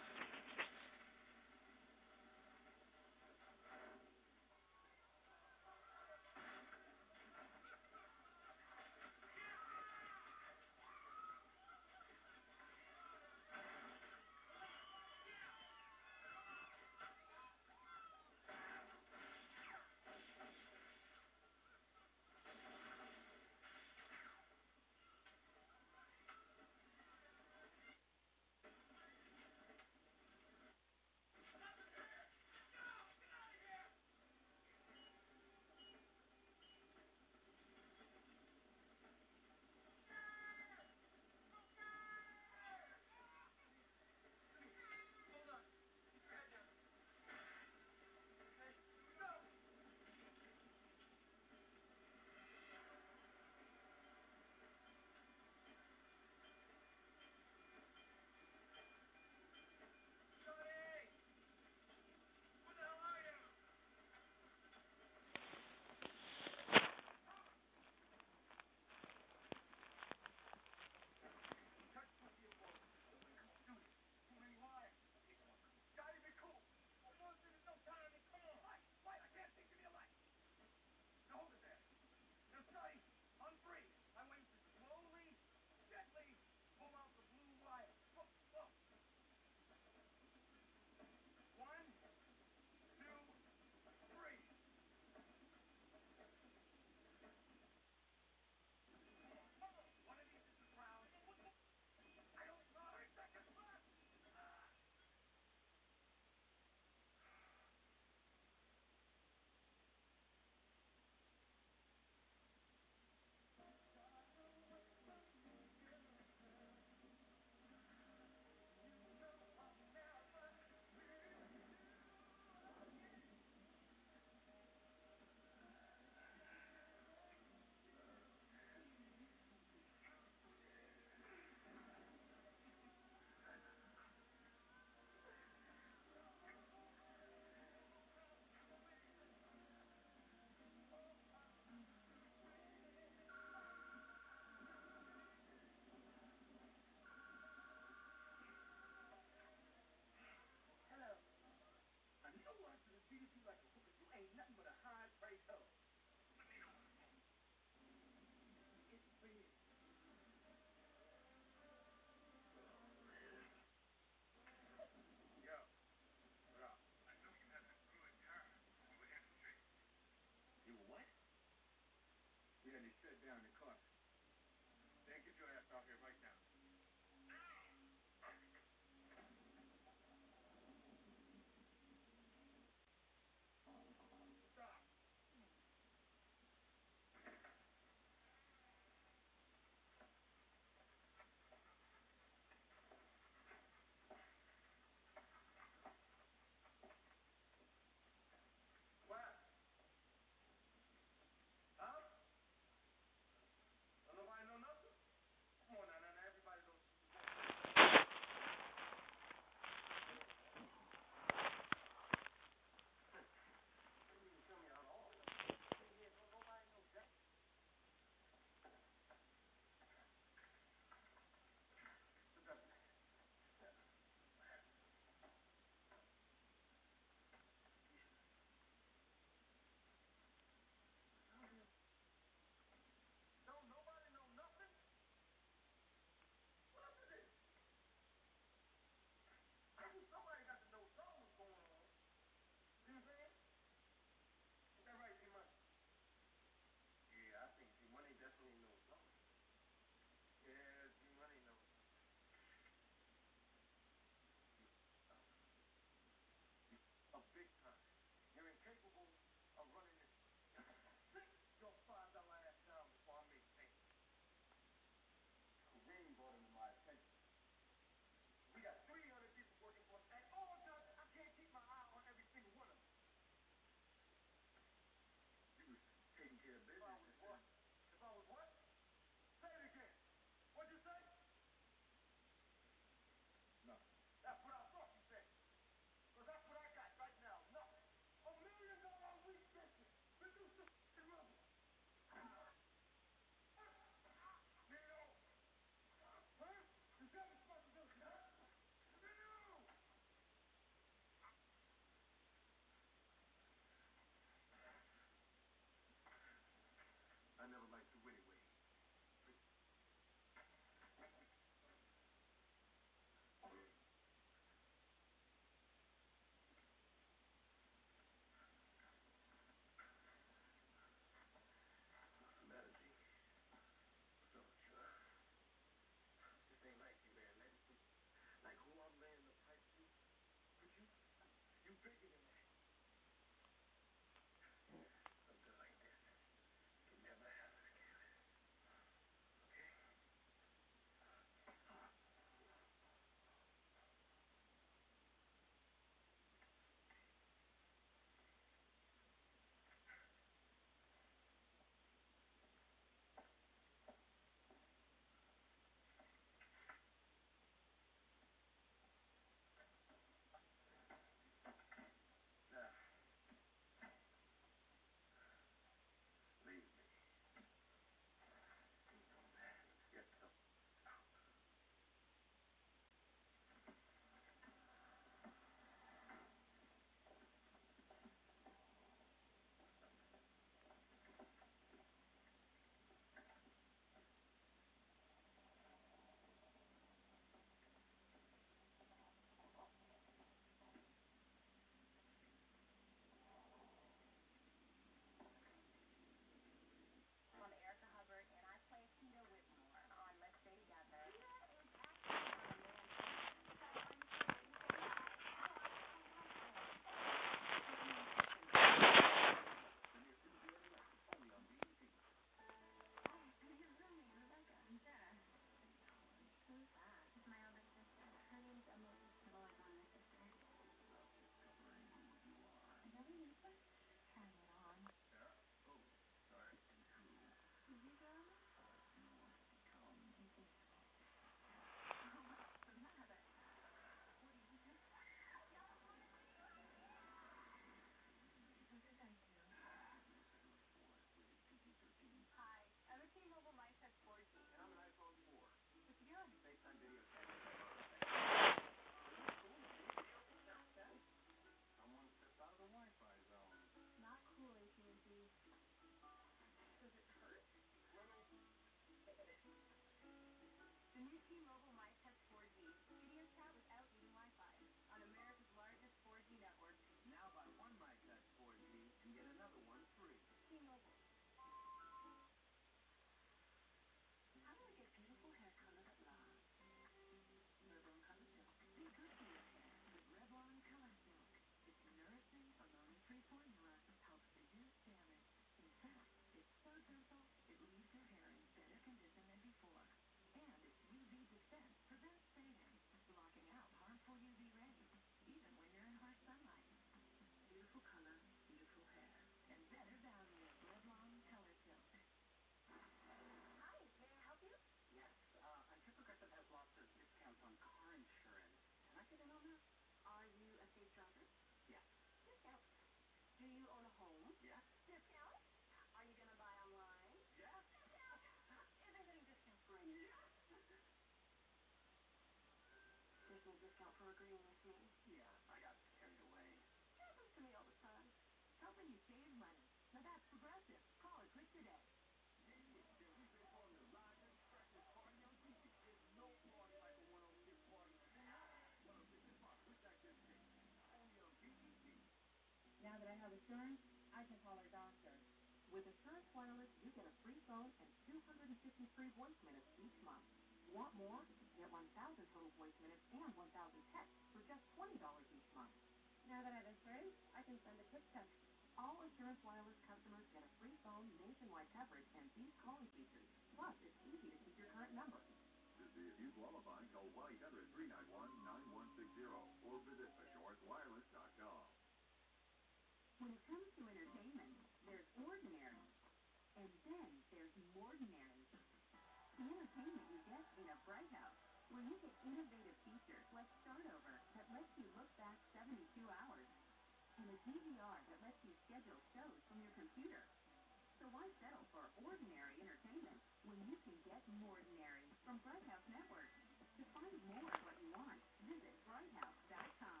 discount for agreeing with me. Yeah, I got carried away. It happens to me all the time. Helping you save money. Now that's Progressive. Call it quick today. Then we've been calling the livest, freshest party on T V. There's no party like a one oh six party. one oh six hip hop, which I just did. Only on B E T. Now that I have Assurance, I can call our doctor. With Assurance Wireless, you get a free phone and two hundred fifty free voice minutes each month. Want more? Get one thousand total voice minutes and one thousand texts for just twenty dollars each month. Now that I have Assurance, I can send a quick text. All Assurance Wireless customers get a free phone, nationwide coverage, and these calling features. Plus, it's easy to keep your current number. To see if you qualify, call one eight hundred three nine one nine one six zero or visit assurance wireless dot com. When it comes to entertainment, there's ordinary. And then there's Mordinary. The entertainment you get in a Bright House, where you get innovative features like Start Over that lets you look back seventy-two hours. And a D V R that lets you schedule shows from your computer. So why settle for ordinary entertainment when you can get Mordinary from Bright House Network? To find more of what you want, visit bright house dot com.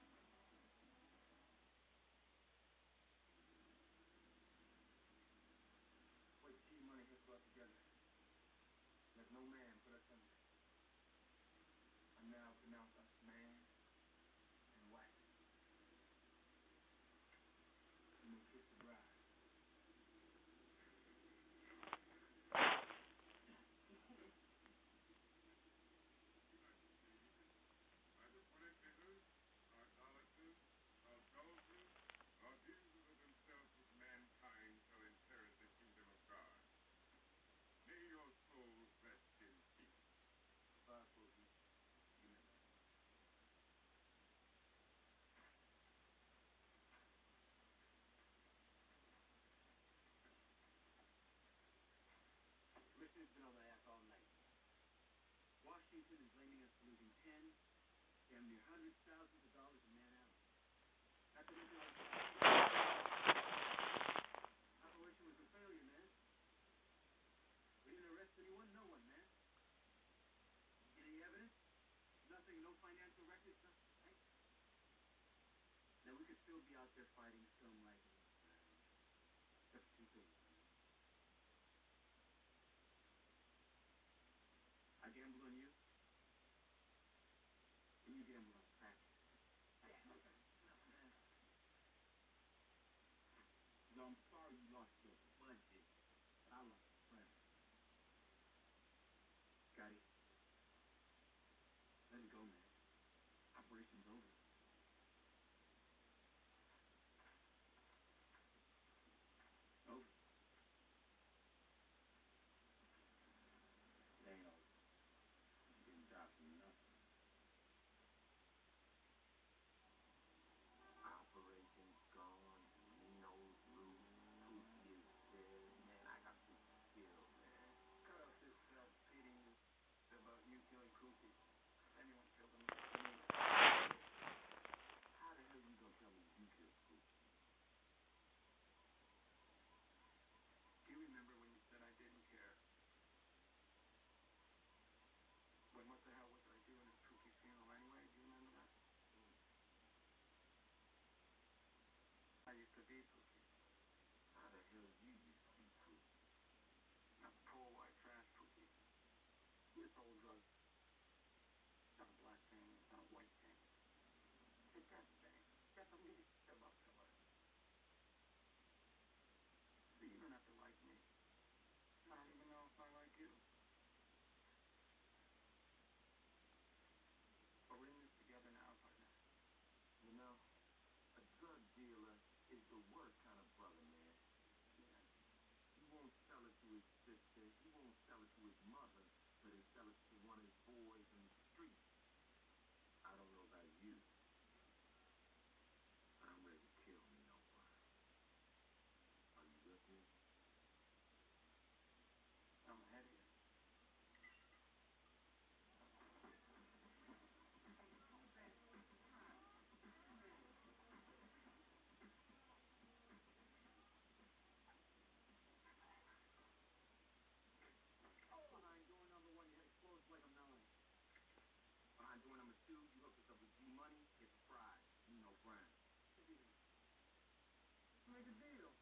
Wait till your money has brought together. Let no man put us under. I now pronounce us man and wife. You may kiss the bride. Commissioner's been on my ass all night. Washington is blaming us for losing ten, damn near hundreds of thousands of dollars in man hours. After this, operation was a failure, man. We didn't arrest anyone, no one, man. Get any evidence? Nothing, no financial records, nothing, right? Now we could still be out there fighting some like that's two things. I gamble on you, and you gamble on practice. So I'm sorry you lost your budget, but I lost a friend. Scotty, let it go, man. Operation's over. Over. It ain't over. You didn't drop from nothing. Operation's gone. Nino's loose. Pookie is dead. Man, I got to kill, man. Cut off this self-pity about you killing Cookie. Anyone killed him. How the hell you gonna tell me you killed Cookie? Do you remember when you said I didn't care? When what the hell was I doing at Cookie's funeral anyway? Do you remember that? Mm. I used to be Cookie. How the hell you used to be Cookie? Not poor white trash Cookie. You sold drugs. Not a black thing, not a white thing. It's that thing. That's a really step up to us. So you don't have to like me. I don't even know if I like you. But we're in this together now, partner. You know, a drug dealer is the worst kind of brother, man. Yeah. He won't sell it to his sister. He won't sell it to his mother, but he'll sell it to one of his boys in the street. I don't know about you, but I'm ready to kill make a deal.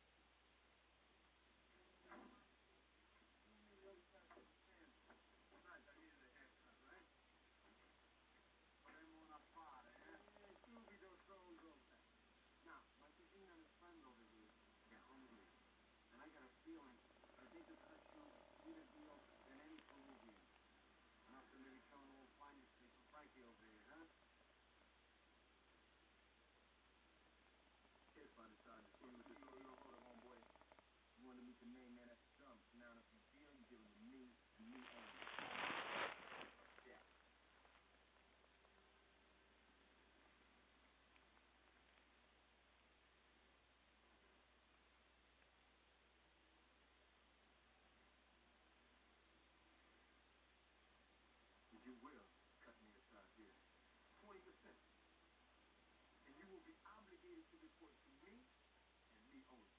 Besides, I needed a haircut, right? Podemos una para, eh? Stupido songo. Now, my cousin and his friend over here, they're hungry. And I got a feeling that they could cut you either deal than any Peruvian. Enough to maybe kill an old finance piece for Frankie over here, huh? If I decide to see you with this little hold on, homeboy. You want to meet the main man at the dump. Now, if you deal, you give him to me and me only. Yeah. You will cut me a side here. twenty percent. And you will be obligated to report to me and me only.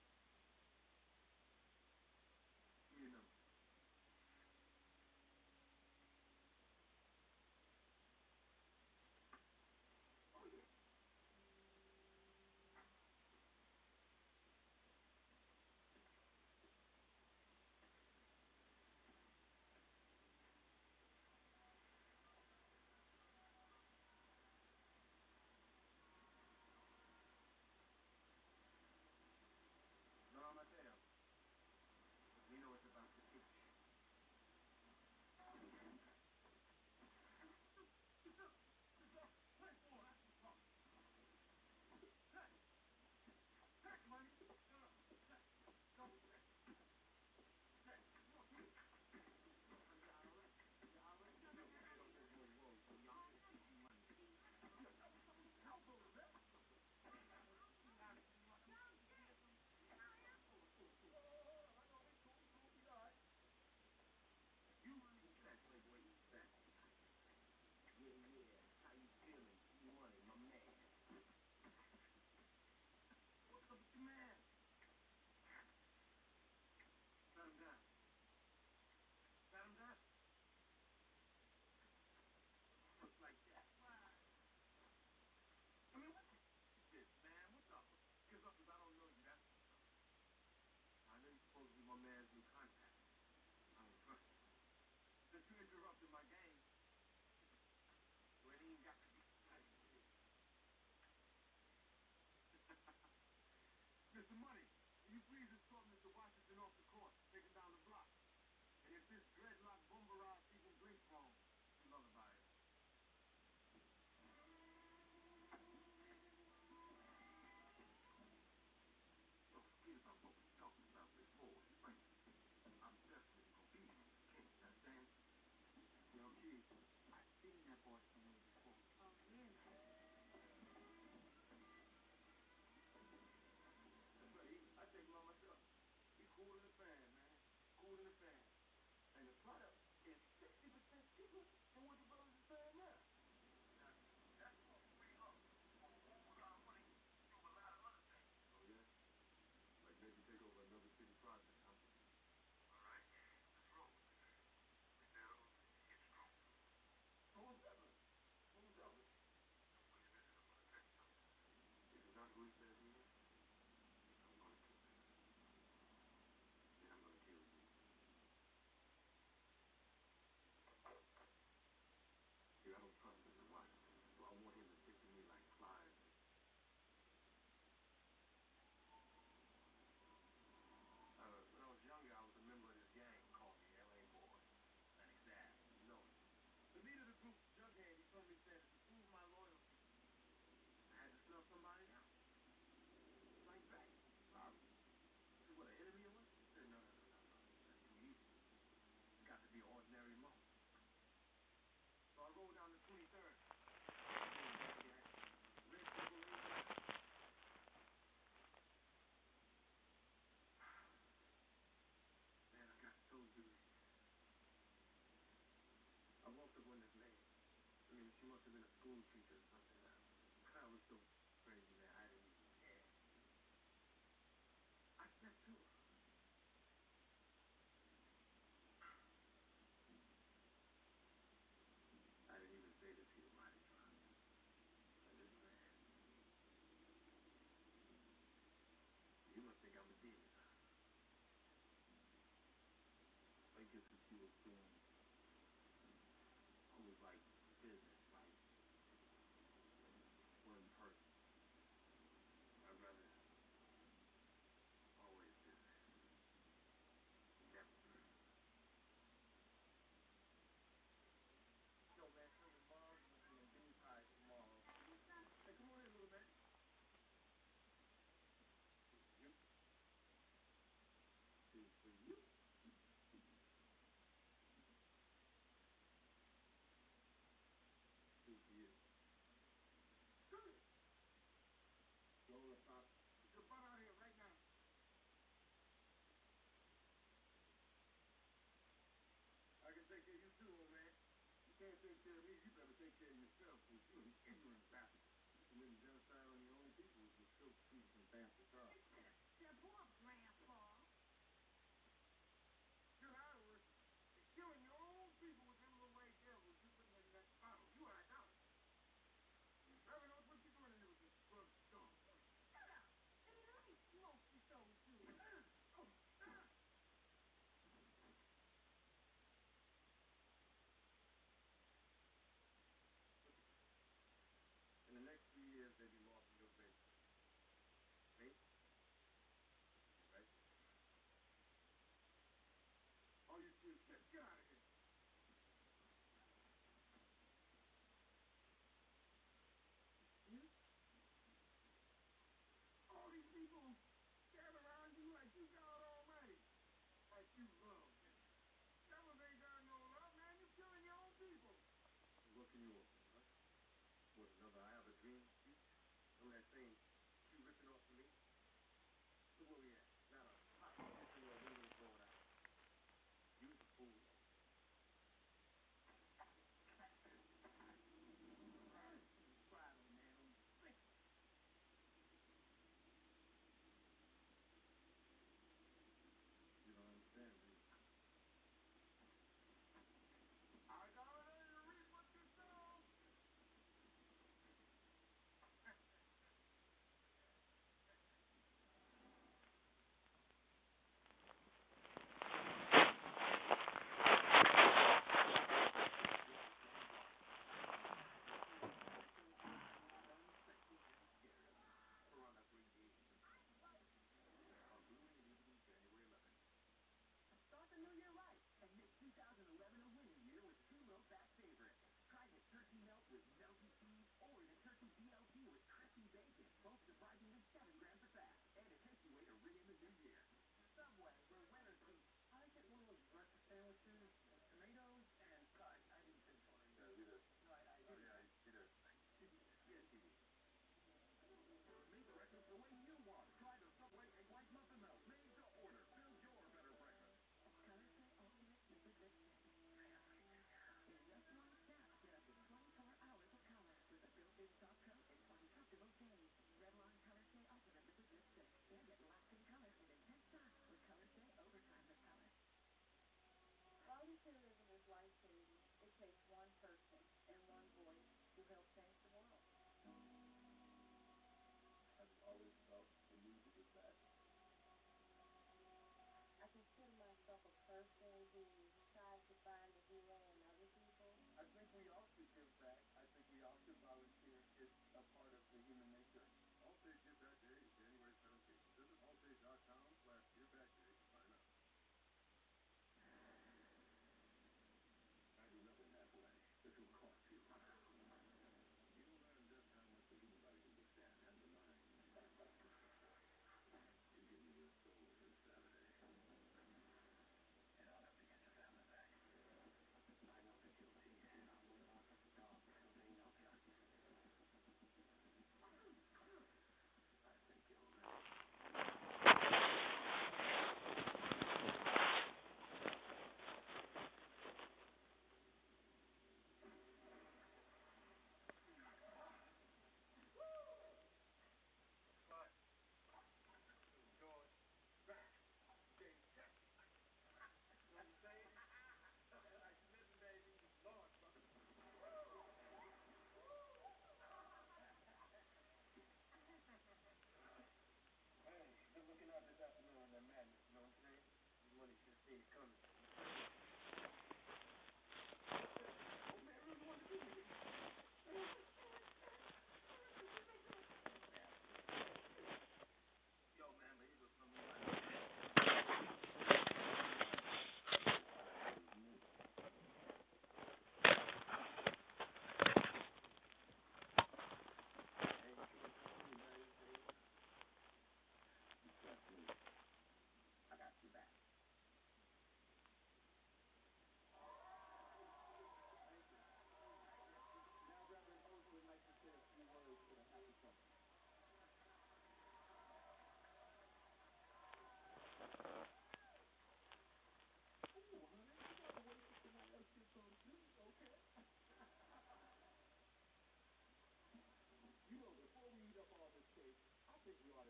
Give me your number. Oh, yeah. No, Mateo. We know it's about to itch. You that playboy, that. Yeah, yeah. How you feeling? You money, my man. What's up with your man? Pat him down. Pat him down. Looks like that. Why? I mean, what is this, man? What's up? Because up, because I don't know you. That's what's up. I know you're supposed to be my man's new contact. I don't trust you. Since you interrupted my game, well, it ain't got to be like this. Mister Money, will you please escort Mister Washington off the court, take him down the block. And if this dreadlock bombarage even blinks wrong, you lullaby it. Don't forget about what we talked about before, Frank. I'm definitely gonna be here. Okay, you understand? Yo, kid, I've seen that boy somewhere before. Oh, really? That's right. I take him on myself. He cool in the fan, man. Cool in the fan. And the product is sixty percent cheaper than what the brothers are saying now. Now, that's what we up for a whole lot of money through a lot of other things. Oh, yeah? Like maybe take over another city project, huh? All right. Let's roll. McDonald's, get strong. Who's ever? Who's ever? Wait a minute, I'm going to tell you something. If it's not who he says he is, I'm going to kill him. And I'm going to kill you. See, I don't trust Mister Washington, so I want him to stick to me like flies. Uh, when I was younger, I was a member of this gang called the L A Boys. And exact, you know it. The leader of the group, Jughead, he told me, he said, to prove my loyalty, I had to sell somebody out. Like that. Rob. I said, what, an enemy or what? He said, no, no, no, no, no. That's too easy. It's got to be an ordinary monk. So I rolled down the twenty-third. Red Bull, man, I got so juicy. I walked up on this lady. I mean, she must have been a school teacher or something. The crowd was so crazy, man, I didn't even care. I stepped to her. I didn't even say this to you, mighty drop. I just ran. You must care of me, you better take care of yourself, because you're an ignorant bastard. Committing genocide on your own people is just filth, thieves, and bastard Charles. Step up, Grandpa. You're out of work. You're killing your own people with them little white devils you put in that bottle. You are out. Whoever knows what you're doing in there with this scrub stone. Shut up. And then let me smoke your soul, too. In the next few years, they'll be lost in your basement. See? Right? All you see is get, get out of here. You? All these people gather around you like you God Almighty. Like you love them. Devils ain't got no love, man. You're killing your own people. What can you offer, huh? What, another I have a dream speech? Some of that same you ripping off of me? Look where we at. Got a hot position where windows going out. Use the fool. Friday, man. I'm sick. You don't understand, do you? I got ready to read what you sow. Start the new year right and make two thousand eleven a winning year with two low-fat favorites. Try the turkey melt with melty cheese or the turkey B L T with crispy bacon, both surprisingly seven grams of fat, and a tasty way to ring in the new year. Subway, where winners eat. I get one of those breakfast sandwiches with tomatoes and uh, I didn't finish ordering. Yeah, we did. No, I, I Oh, didn't. yeah, we did. Yeah, T V. Make breakfast the way you want. Try the Subway egg white muffin melt. Made to order. Build your better breakfast. Colorstay Ultimate Liquid Lipstick. In just one step, get up to twenty-four hours of color with a built-in soft coat and twenty comfortable shades. Revlon Colorstay Ultimate Liquid Lipstick. And get lasting color and intense shine with Colorstay Overtime of Color. Volunteerism is life-changing. It takes one person and one voice to help change the world. I've always felt the need to give back. I consider myself a person who tries to find the hero in other people. I think we all should give back. I think we all should volunteer. It's a part of the human nature. Allstate Give Back Day is January seventeenth. Visit allstate dot com slash give back day to sign up. I do nothing halfway. This will cost you. You'll learn just how much the human body can withstand and the mind. You give me your soul this Saturday, and I'll have to get your family back. I know that you'll teach him how to walk up the top until they knock you out. I think you'll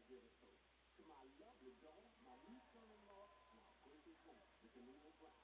give a toast to my lovely daughter, my new son-in-law, my perfect wife, Mister Nino Brown.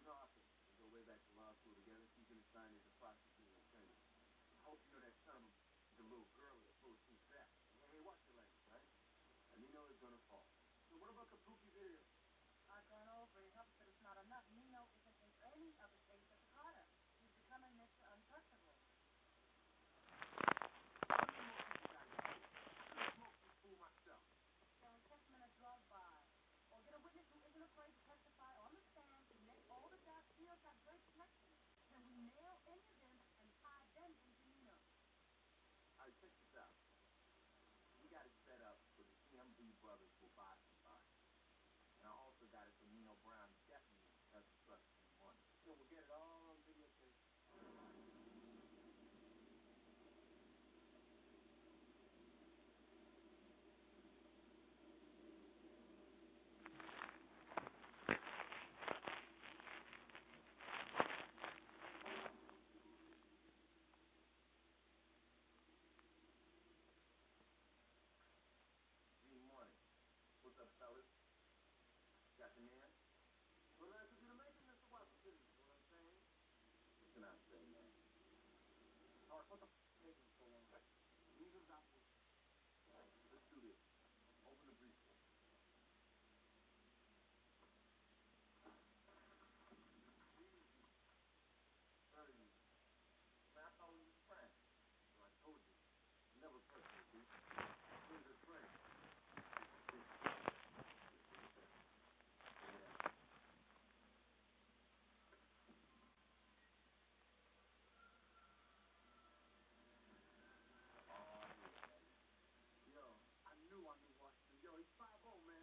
know Arthur. We go way back to law school together. He's been assigned as a prosecuting attorney. I hope you know that son of a the little girl that pulled too fast. Hey, hey, watch your language, right? Nino is gonna fall. So what about Kabuki video? I've gone over it. Helps, but it's not enough. Nino isn't in any of the states of Takata. He's becoming Mister Untouchable. Fool myself. Then we catch him in a drug buy. Or get a witness who isn't afraid to testify on the stand to make all the dots fields have great protection. Then we nail any of them and tie them into Nino. All right, check this out. We got it set up so the C M B brothers will buy some stock. And I also got it so Nino Brown definitely doesn't trust anyone. So we'll get it all on videotape. What's up, fellas? Got the man? Well, that's what you're making, Mister Washington. You know what I'm saying? What can I say, man? All right, what the f*** taking so long? Leave him out. Let's do this. Open the briefcase. Easy. Very easy. Man, I thought we were friends. So I told you. Never personal, dude. Friends are friends. Yo, he's five oh, man.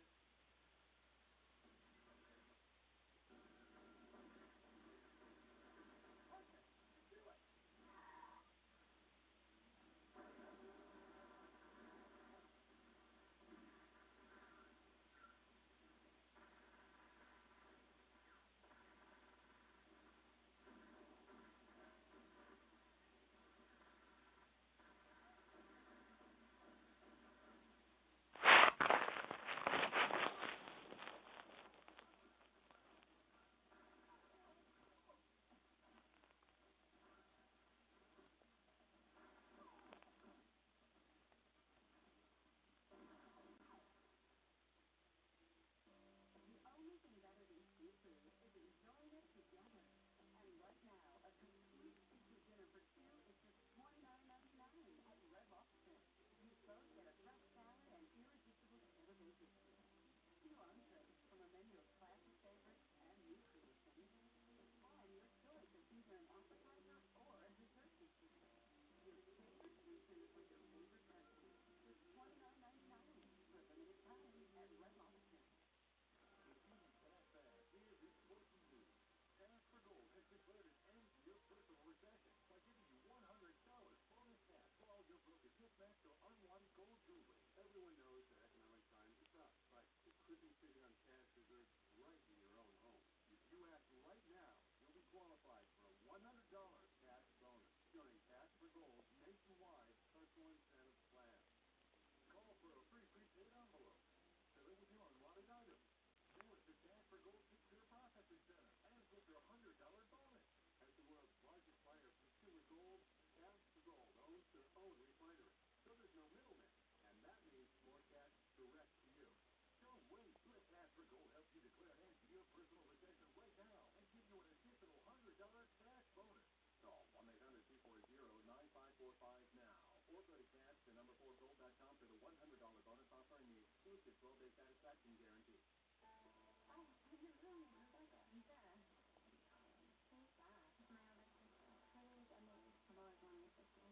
Everyone knows that economic times are tough, but you could be sitting on cash reserves right in your own home. If you act right now, you'll be qualified for a one hundred dollars cash bonus during Cash for Gold's nationwide personal incentive plan. Call for a free prepaid envelope. Fill it with your unwanted items. Mail it to Cash for Gold Secure Processing Center and get your one hundred dollars bonus. As the world's largest buyer of consumer gold, Cash for Gold owns their own refinery, so there's no middleman. And that means more cash direct to you. Don't wait. Let Cash for Gold help you declare hands to your personal possession right now and give you an additional one hundred dollars cash bonus. Call one eight hundred two four zero nine five four five now or go to cash to number four gold dot com for the one hundred dollars bonus offer and the exclusive twelve-day satisfaction guarantee. Oh, you're really Rebecca. Who's that? Who's that? My older sister. Her name's Emily. I've always wanted a sister.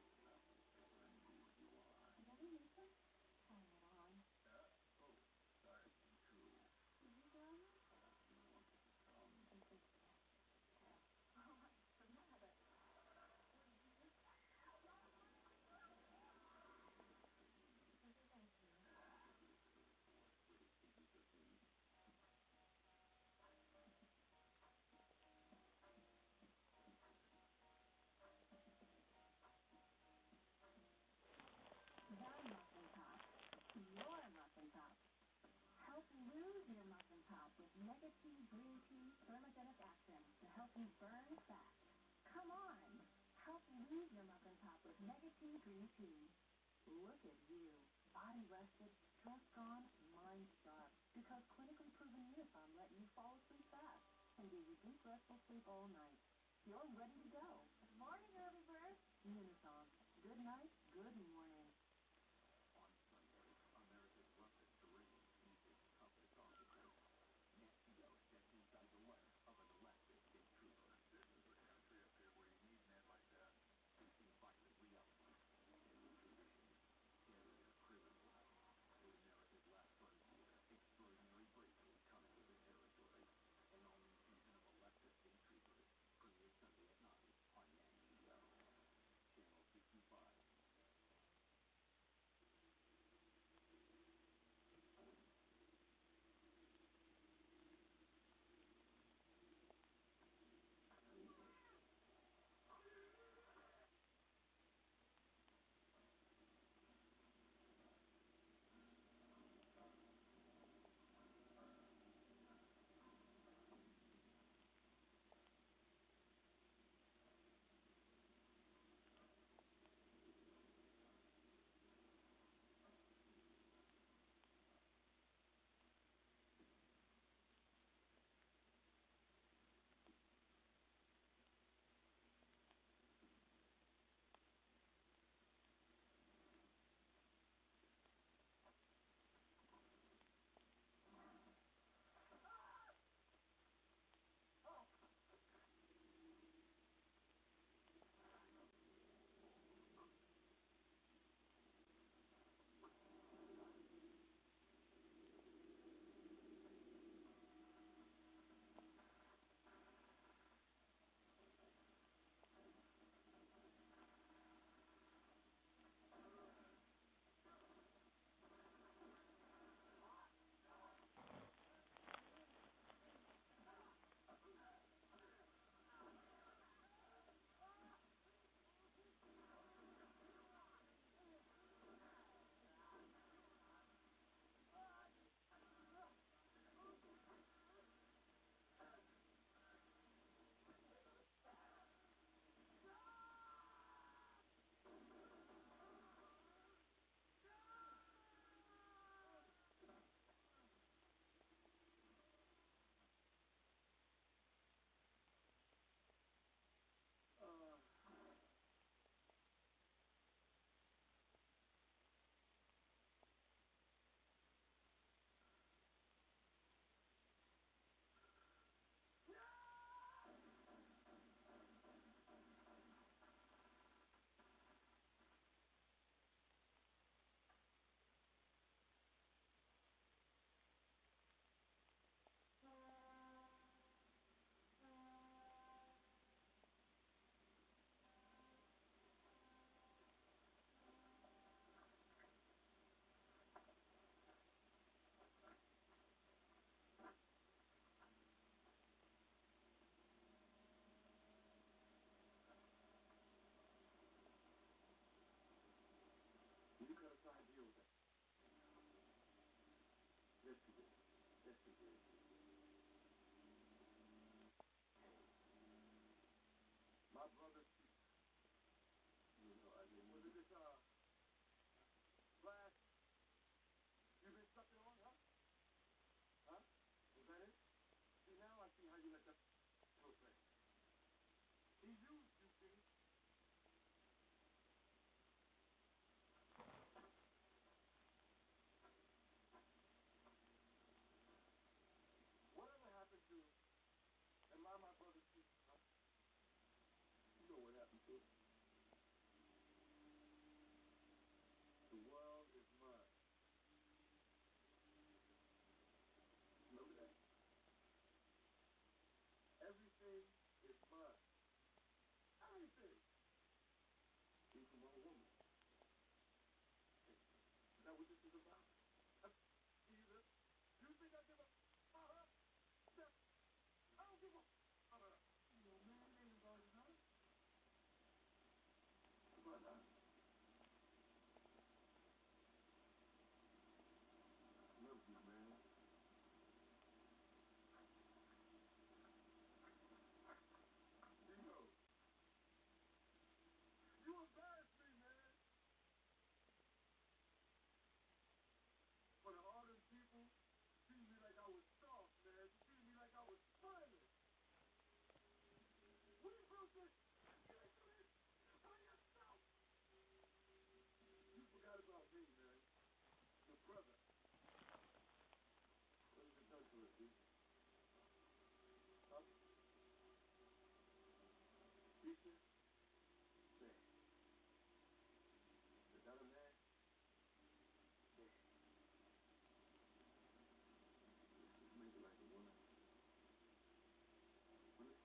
Is that your sister? Turn it on. Yeah? Oh, sorry. True. Is he doing it? I'm so scared. Oh, my God. green tea. Look at you. Body rested, stress gone, mind sharp. Because clinically proven Unisom let you fall asleep fast and give you deep restful sleep all night. You're ready to go. Good morning, early bird. Unisom. Good night, good morning. On Sunday, America's roughest terrain meets its toughest obstacle. Next Tito steps inside the life of an elected state trooper. This is the country up here where you need men like that. Facing violent reality, deadly conditions, terror, criminals. The America's Last Frontier, extraordinary bravery comes with the territory. An all-new season of Elected State Troopers premieres Sunday at nine on N T O. Channel sixty-five. You cut a side deal with that. Yes, you did. Yes, you did. My brother, you know, I didn't. Was it this, uh, blast you've been sucking on, huh? Huh? Was that it? See, now I see how you let that go thing. He used you, see? Whatever happened to, and my, my brother's keep, huh? You know what happened to him. The world is mine. Remember that? Everything is mine. Everything. Even from one woman. Is that what this is about? Either. You think I give a about her? I don't give a about her. Your man ain't about her. Why not? Love you, man. You know. You embarrass me, man.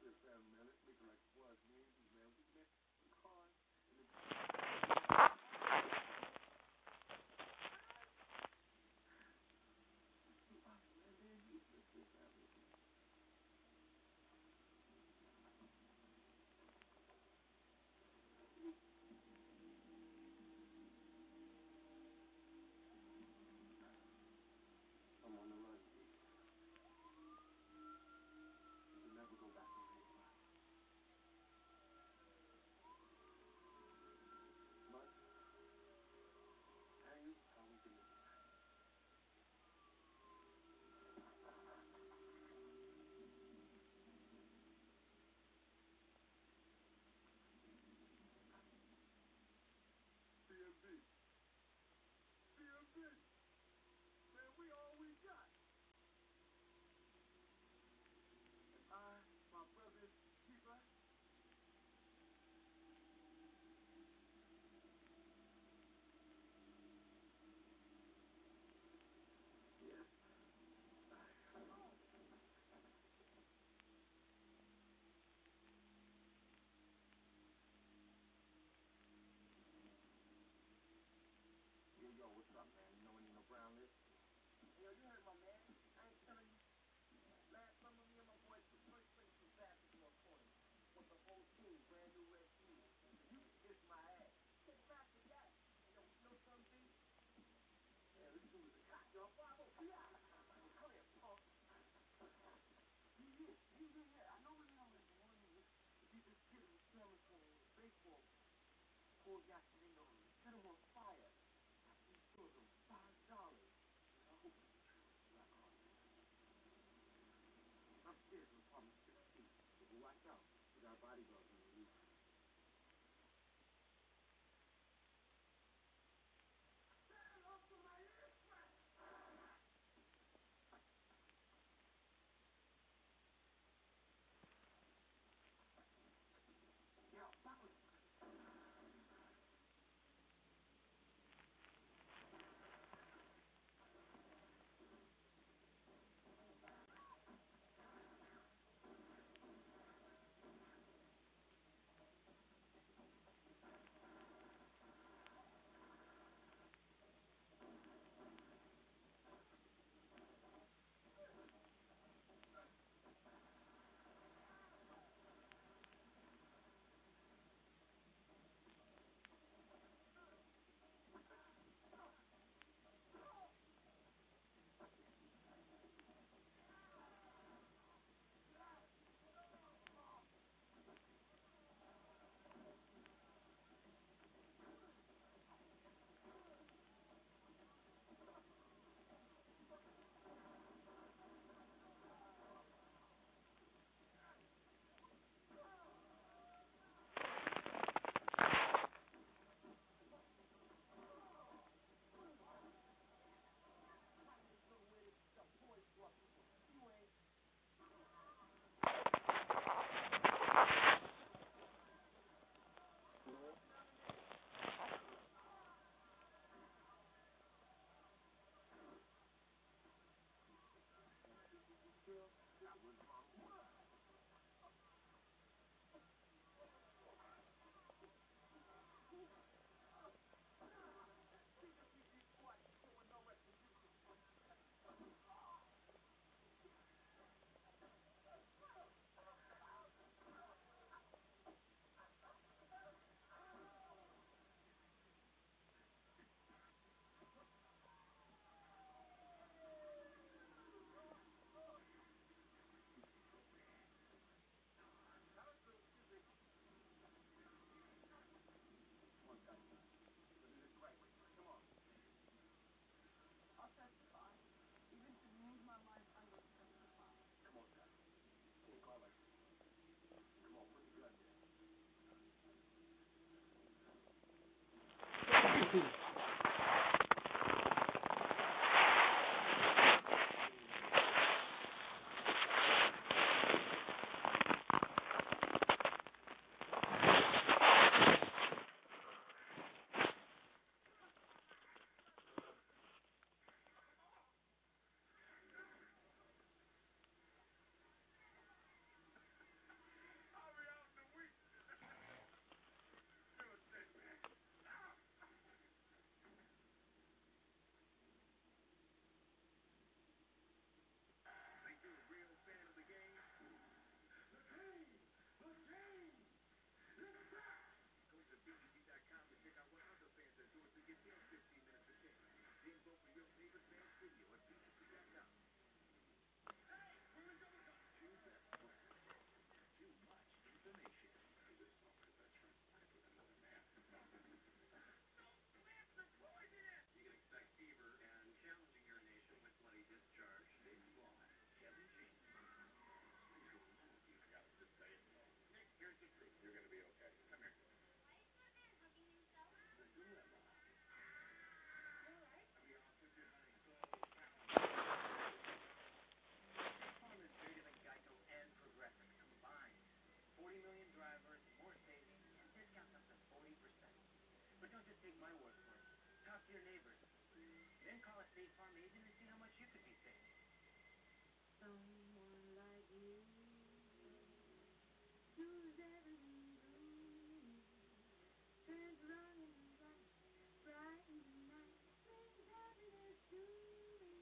seven, man. Let's make it like was, man. Man, we man, come on. I'm on the run, Steve. You can never go back on anybody. But, tell you how we do it. C M B. C M B. Man, we all we got. And I, my brother's keeper, yes. Yo, yo, what's up, man? You know any no brown list? Yo, you heard my man. I ain't telling you. Last summer, me and my boys took first place in basketball tournament. With the whole team, brand new red shoes. You can kiss my ass. Kiss back to that. And yo, you know something? Yeah, this dude is a cop, yo. five oh. Yeah. Come here, punk. Yeah, yeah, yeah, yeah. I know we know this morning. You just get him selling for baseball. Poor gasolino. Set him on fire. He sold him five dollars. I hope it's true. Upstairs in apartment sixteen. So watch out. We got bodyguards on the roof. Yeah, backwards. video at pizza dot com. Too much information. This office I transported with another man. You can expect fever and challenging urination with bloody discharge. Big Boss, Kevin James. You got to just say it. Nick, here's the truth. You're going to be okay. Come here. Why is my man hugging himself? The dilemma. You alright? I'll be honest with you, honey. So, phone is bigger than Geico and Progressive combined. forty million drivers, more savings, and discounts up to forty percent. But don't just take my word for it. Talk to your neighbors. Then call a State Farm agent and see how much you could be saving. Someone like you, who's everything blue, turns wrong into right, bright in the night, brings happiness to me.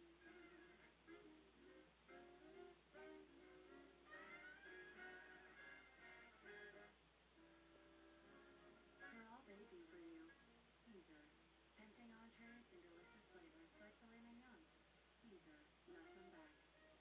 We're all baby for you. Caesar. Tempting entrees and delicious flavors like filet mignon. Caesar. Nothing back.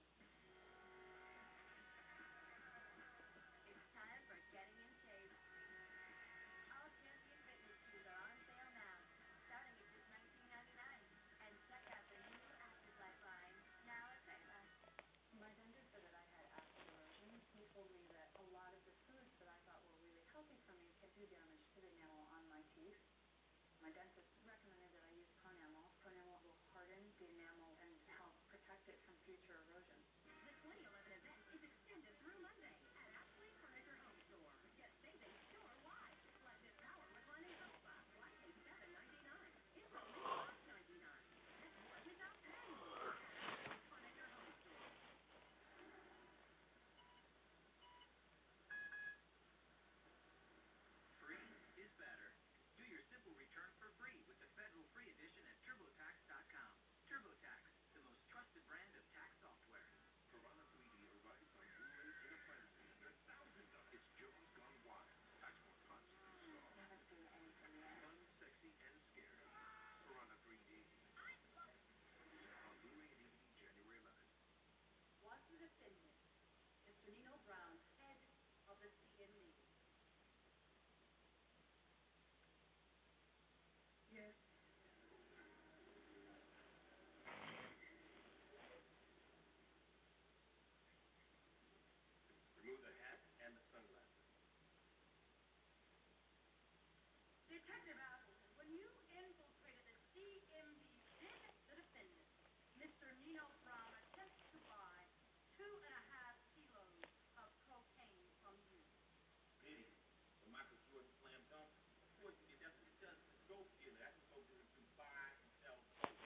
It's time for getting in shape. All champion fitness shoes are on sale now, starting at just nineteen ninety-nine. And check out the new Active Life line, now at Payless. My dentist said that I had acid erosion. He told me that a lot of the foods that I thought were really healthy for me can do damage to the enamel on my teeth. My dentist recommended that I use Pronamel. Pronamel will harden the enamel and help protect it from future erosion. The twenty eleven event is extended through Monday at Ashley Furniture Home Store. Get savings store-wide, like this power reclining sofa, flat pay seven ninety-nine. It's only five ninety-nine. Get more without paying more at Ashley Furniture Home Store. Free is better. Do your simple return for free with the Federal Free Edition at TurboTax dot com. TurboTax, the most trusted brand of tax software. Piranha three D arrives on Blu-ray in a frenzy. There's thousands of It's Jaws Gone Wild. Tax more concerts in I stars. haven't seen anything yet. Fun, sexy, and scary. Piranha three D. On Blu-ray and D V D January eleventh. What's the defendant? Mister Nino Brown, head of the C M D. Yes. Remove the hat and the sunglasses. Detective Appleton, when you infiltrated the C M D, did the defendant, Mister Nino Brown, attempt to buy two and a half kilos of cocaine from you? Pity. So Michael Jordan slam dunk. Of course, yeah, that's what it does. It's a dope dealer. That's what dope dealers do. Buy and sell dope.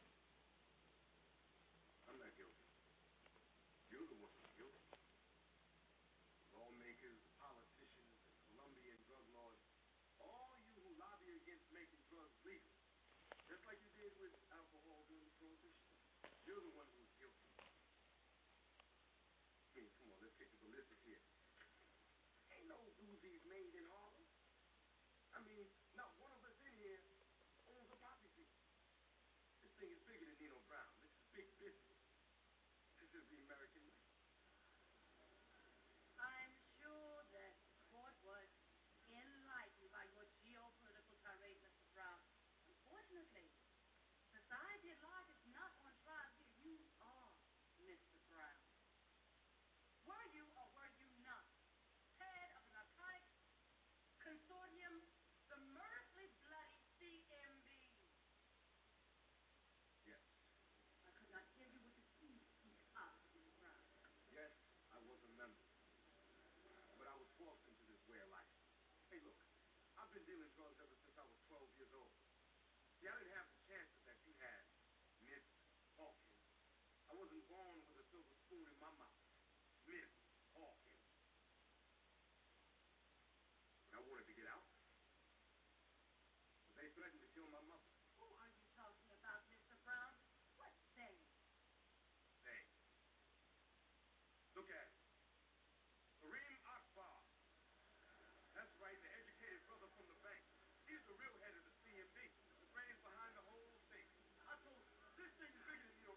I'm not guilty. You're the one who's guilty. Lawmakers, the politicians, the Colombian drug lords, all you who lobby against making drugs legal, just like you did with alcohol during the prohibition. You're the one who's guilty. I mean, come on, let's get the ballistics here. Ain't no doozies made in Harlem. I mean, not one of us in here owns a poppy seed. This thing is bigger than Nino Brown. This is big business. This is the American way. I'm sure that court was enlightened by your geopolitical tirade, Mister Brown. Unfortunately, society at large is not on trial here. You are Mister Brown. Were you or were you not head of the narcotics consortium, the murderously bloody C M B? Yes. I could not hear you with the speak up, Mister Brown. Yes, I was a member. But I was forced into this way of life. Hey, look, I've been dealing drugs ever since I was twelve years old. See, I didn't have the chances that you had, Miss Hawkins. I wasn't born with a silver spoon in my mouth. Miss Hawkins. When I wanted to get out, they threatened to kill my mother. Who are you talking about, Mister Brown? What they? They. Look at it. Kareem Akbar. That's right, the educated brother from the bank. He's the real head of the C M D, the brains behind the whole thing. I told him, this thing's bigger than you.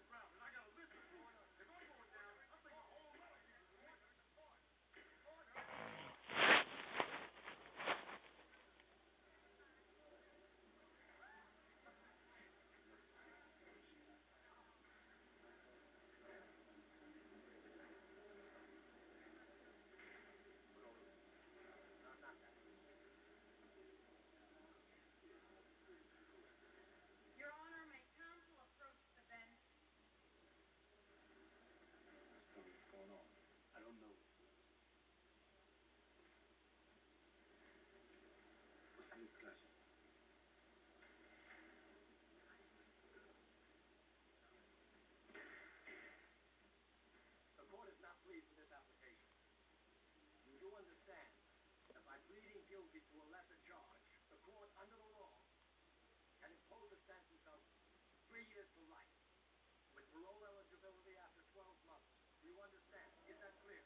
you understand that by pleading guilty to a lesser charge, the court, under the law, can impose a sentence of three years to life, with parole eligibility after twelve months. Do you understand? Is that clear?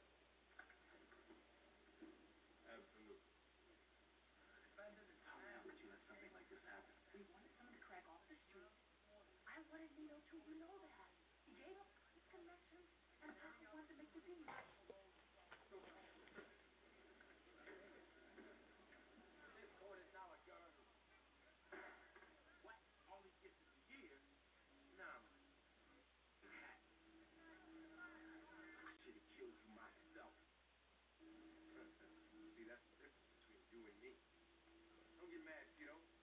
Absolutely. Defendant, it's how would you let something like this happen? We wanted someone to crack off the street. I wanted Nino to, you know that. He gave up his connections, and Papa wanted to make the deal. This court is now adjourned. What? Only gets it a year? No. It had. I should have killed you myself. See, that's the difference between you and me. Don't get mad, kiddo.